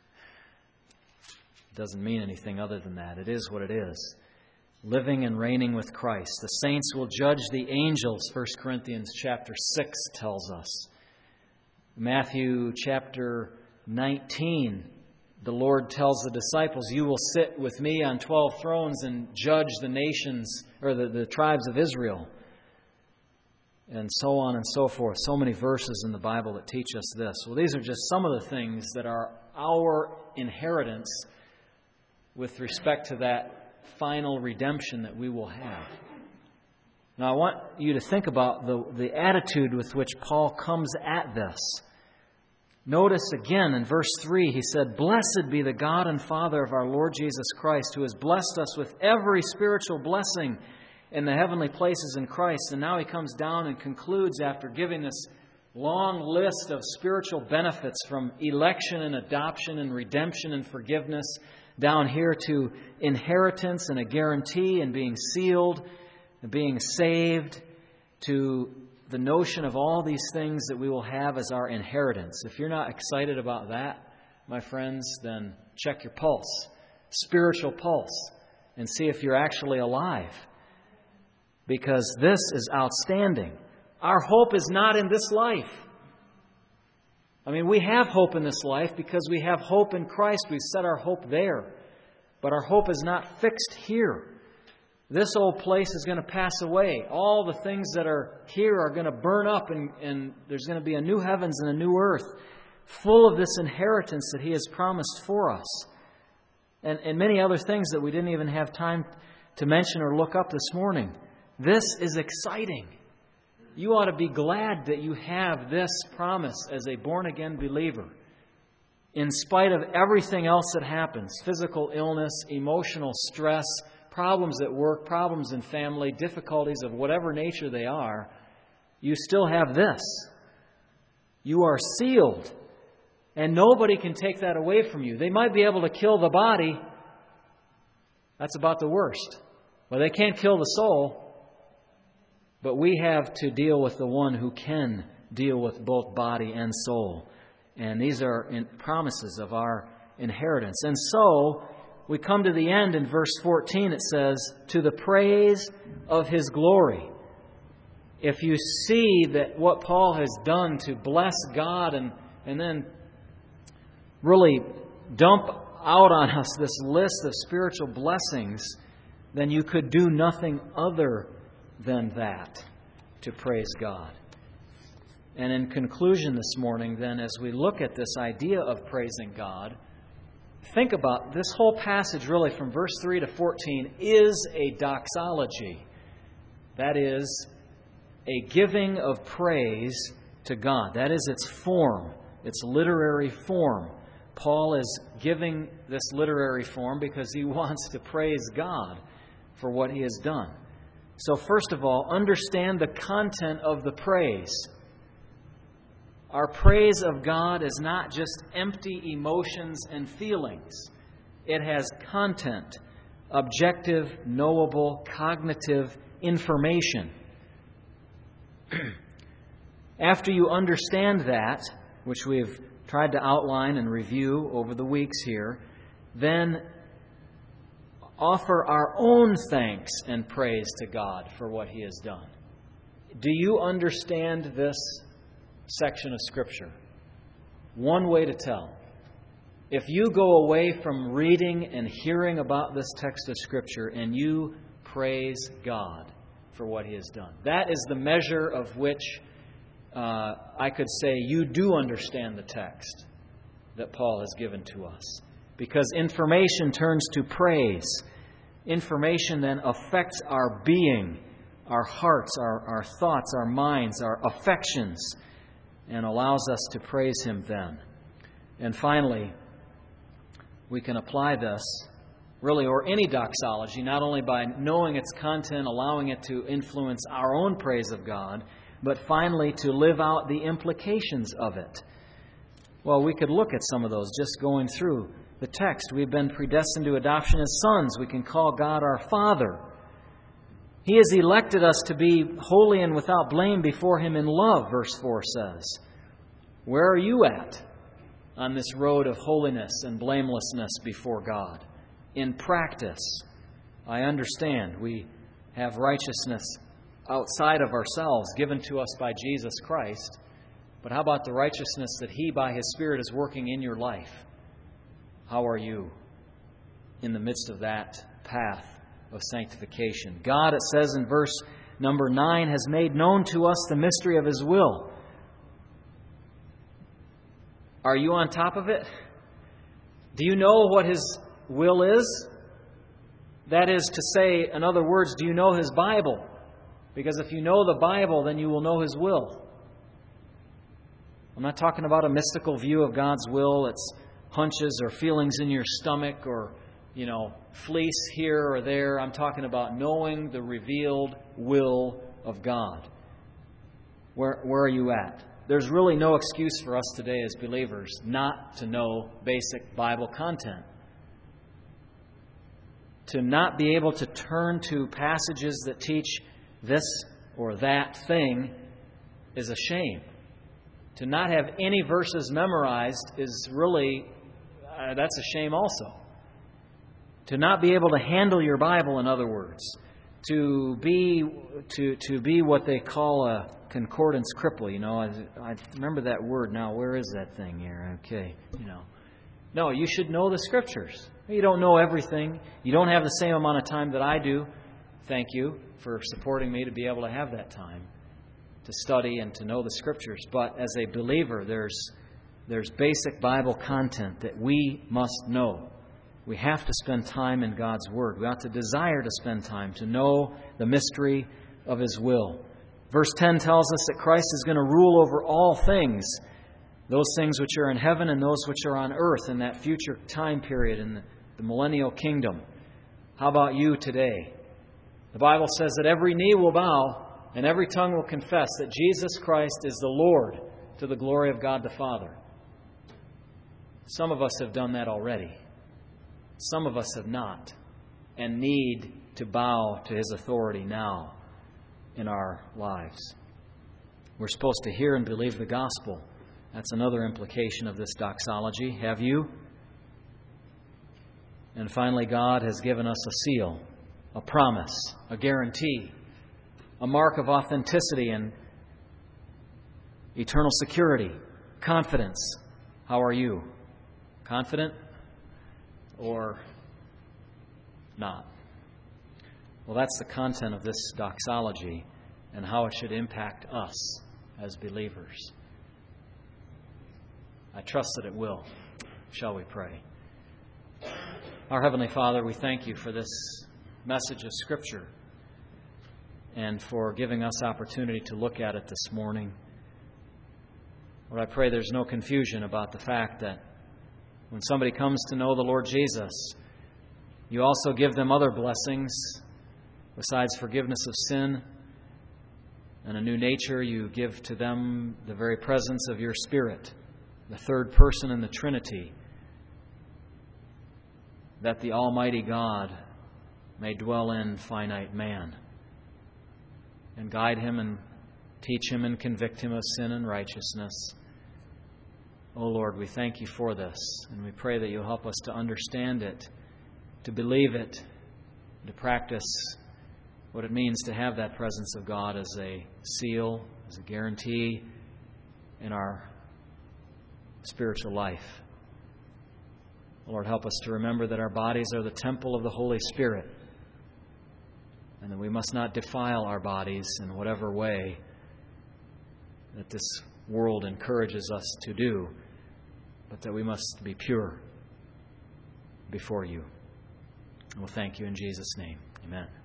It doesn't mean anything other than that. It is what it is. Living and reigning with Christ. The saints will judge the angels, 1 Corinthians chapter 6 tells us. Matthew chapter 19, the Lord tells the disciples, you will sit with me on 12 thrones and judge the nations, or the tribes of Israel. And so on and so forth. So many verses in the Bible that teach us this. Well, these are just some of the things that are our inheritance with respect to that final redemption that we will have. Now, I want you to think about the attitude with which Paul comes at this. Notice again in verse 3, he said, blessed be the God and Father of our Lord Jesus Christ, who has blessed us with every spiritual blessing in the heavenly places in Christ. And now he comes down and concludes, after giving this long list of spiritual benefits from election and adoption and redemption and forgiveness down here to inheritance and a guarantee and being sealed and being saved to the notion of all these things that we will have as our inheritance. If you're not excited about that, my friends, then check your pulse, spiritual pulse, and see if you're actually alive. Because this is outstanding. Our hope is not in this life. I mean, we have hope in this life because we have hope in Christ. We've set our hope there. But our hope is not fixed here. This old place is going to pass away. All the things that are here are going to burn up, and there's going to be a new heavens and a new earth full of this inheritance that He has promised for us. And many other things that we didn't even have time to mention or look up this morning. This is exciting. You ought to be glad that you have this promise as a born-again believer. In spite of everything else that happens, physical illness, emotional stress, problems at work, problems in family, difficulties of whatever nature they are, you still have this. You are sealed, and nobody can take that away from you. They might be able to kill the body. That's about the worst. Well, they can't kill the soul. But we have to deal with the one who can deal with both body and soul. And these are promises of our inheritance. And so, we come to the end in verse 14. It says, to the praise of His glory. If you see that what Paul has done to bless God and then really dump out on us this list of spiritual blessings, then you could do nothing other than that to praise God. And in conclusion this morning, then, as we look at this idea of praising God, think about this whole passage really from verse 3 to 14 is a doxology. That is, a giving of praise to God. That is its form, its literary form. Paul is giving this literary form because he wants to praise God for what He has done. So first of all, understand the content of the praise. Our praise of God is not just empty emotions and feelings. It has content, objective, knowable, cognitive information. After you understand that, which we've tried to outline and review over the weeks here, then offer our own thanks and praise to God for what He has done. Do you understand this section of Scripture? One way to tell. If you go away from reading and hearing about this text of Scripture and you praise God for what He has done, that is the measure of which I could say you do understand the text that Paul has given to us. Because information turns to praise. Information then affects our being, our hearts, our thoughts, our minds, our affections, and allows us to praise Him then. And finally, we can apply this, really, or any doxology, not only by knowing its content, allowing it to influence our own praise of God, but finally to live out the implications of it. Well, we could look at some of those just going through the text. We've been predestined to adoption as sons. We can call God our Father. He has elected us to be holy and without blame before Him in love, verse 4 says. Where are you at on this road of holiness and blamelessness before God? In practice, I understand we have righteousness outside of ourselves given to us by Jesus Christ. But how about the righteousness that He, by His Spirit, is working in your life? How are you in the midst of that path of sanctification? God, it says in verse number 9, has made known to us the mystery of His will. Are you on top of it? Do you know what His will is? That is to say, in other words, do you know His Bible? Because if you know the Bible, then you will know His will. I'm not talking about a mystical view of God's will. It's hunches or feelings in your stomach or, fleece here or there. I'm talking about knowing the revealed will of God. Where are you at? there's really no excuse for us today as believers not to know basic Bible content. To not be able to turn to passages that teach this or that thing is a shame. To not have any verses memorized is really, that's a shame also. To not be able to handle your Bible, in other words. To be what they call a concordance cripple. I remember that word now. Where is that thing here? Okay, No, you should know the Scriptures. You don't know everything. You don't have the same amount of time that I do. Thank you for supporting me to be able to have that time to study and to know the Scriptures. But as a believer, there's basic Bible content that we must know. We have to spend time in God's Word. We ought to desire to spend time to know the mystery of His will. Verse 10 tells us that Christ is going to rule over all things, those things which are in heaven and those which are on earth in that future time period in the millennial kingdom. How about you today? The Bible says that every knee will bow and every tongue will confess that Jesus Christ is the Lord, to the glory of God the Father. Some of us have done that already. Some of us have not, and need to bow to His authority now in our lives. We're supposed to hear and believe the gospel. That's another implication of this doxology. Have you? And finally, God has given us a seal, a promise, a guarantee, a mark of authenticity and eternal security, confidence. How are you? Confident or not? Well, that's the content of this doxology and how it should impact us as believers. I trust that it will. Shall we pray? Our Heavenly Father, we thank You for this message of Scripture and for giving us opportunity to look at it this morning. Lord, I pray there's no confusion about the fact that when somebody comes to know the Lord Jesus, You also give them other blessings besides forgiveness of sin and a new nature. You give to them the very presence of Your Spirit, the third person in the Trinity, that the Almighty God may dwell in finite man and guide him and teach him and convict him of sin and righteousness. Oh Lord, we thank You for this, and we pray that You'll help us to understand it, to believe it, to practice what it means to have that presence of God as a seal, as a guarantee in our spiritual life. Lord, help us to remember that our bodies are the temple of the Holy Spirit, and that we must not defile our bodies in whatever way that this world encourages us to do, but that we must be pure before You. And we'll thank You in Jesus' name. Amen.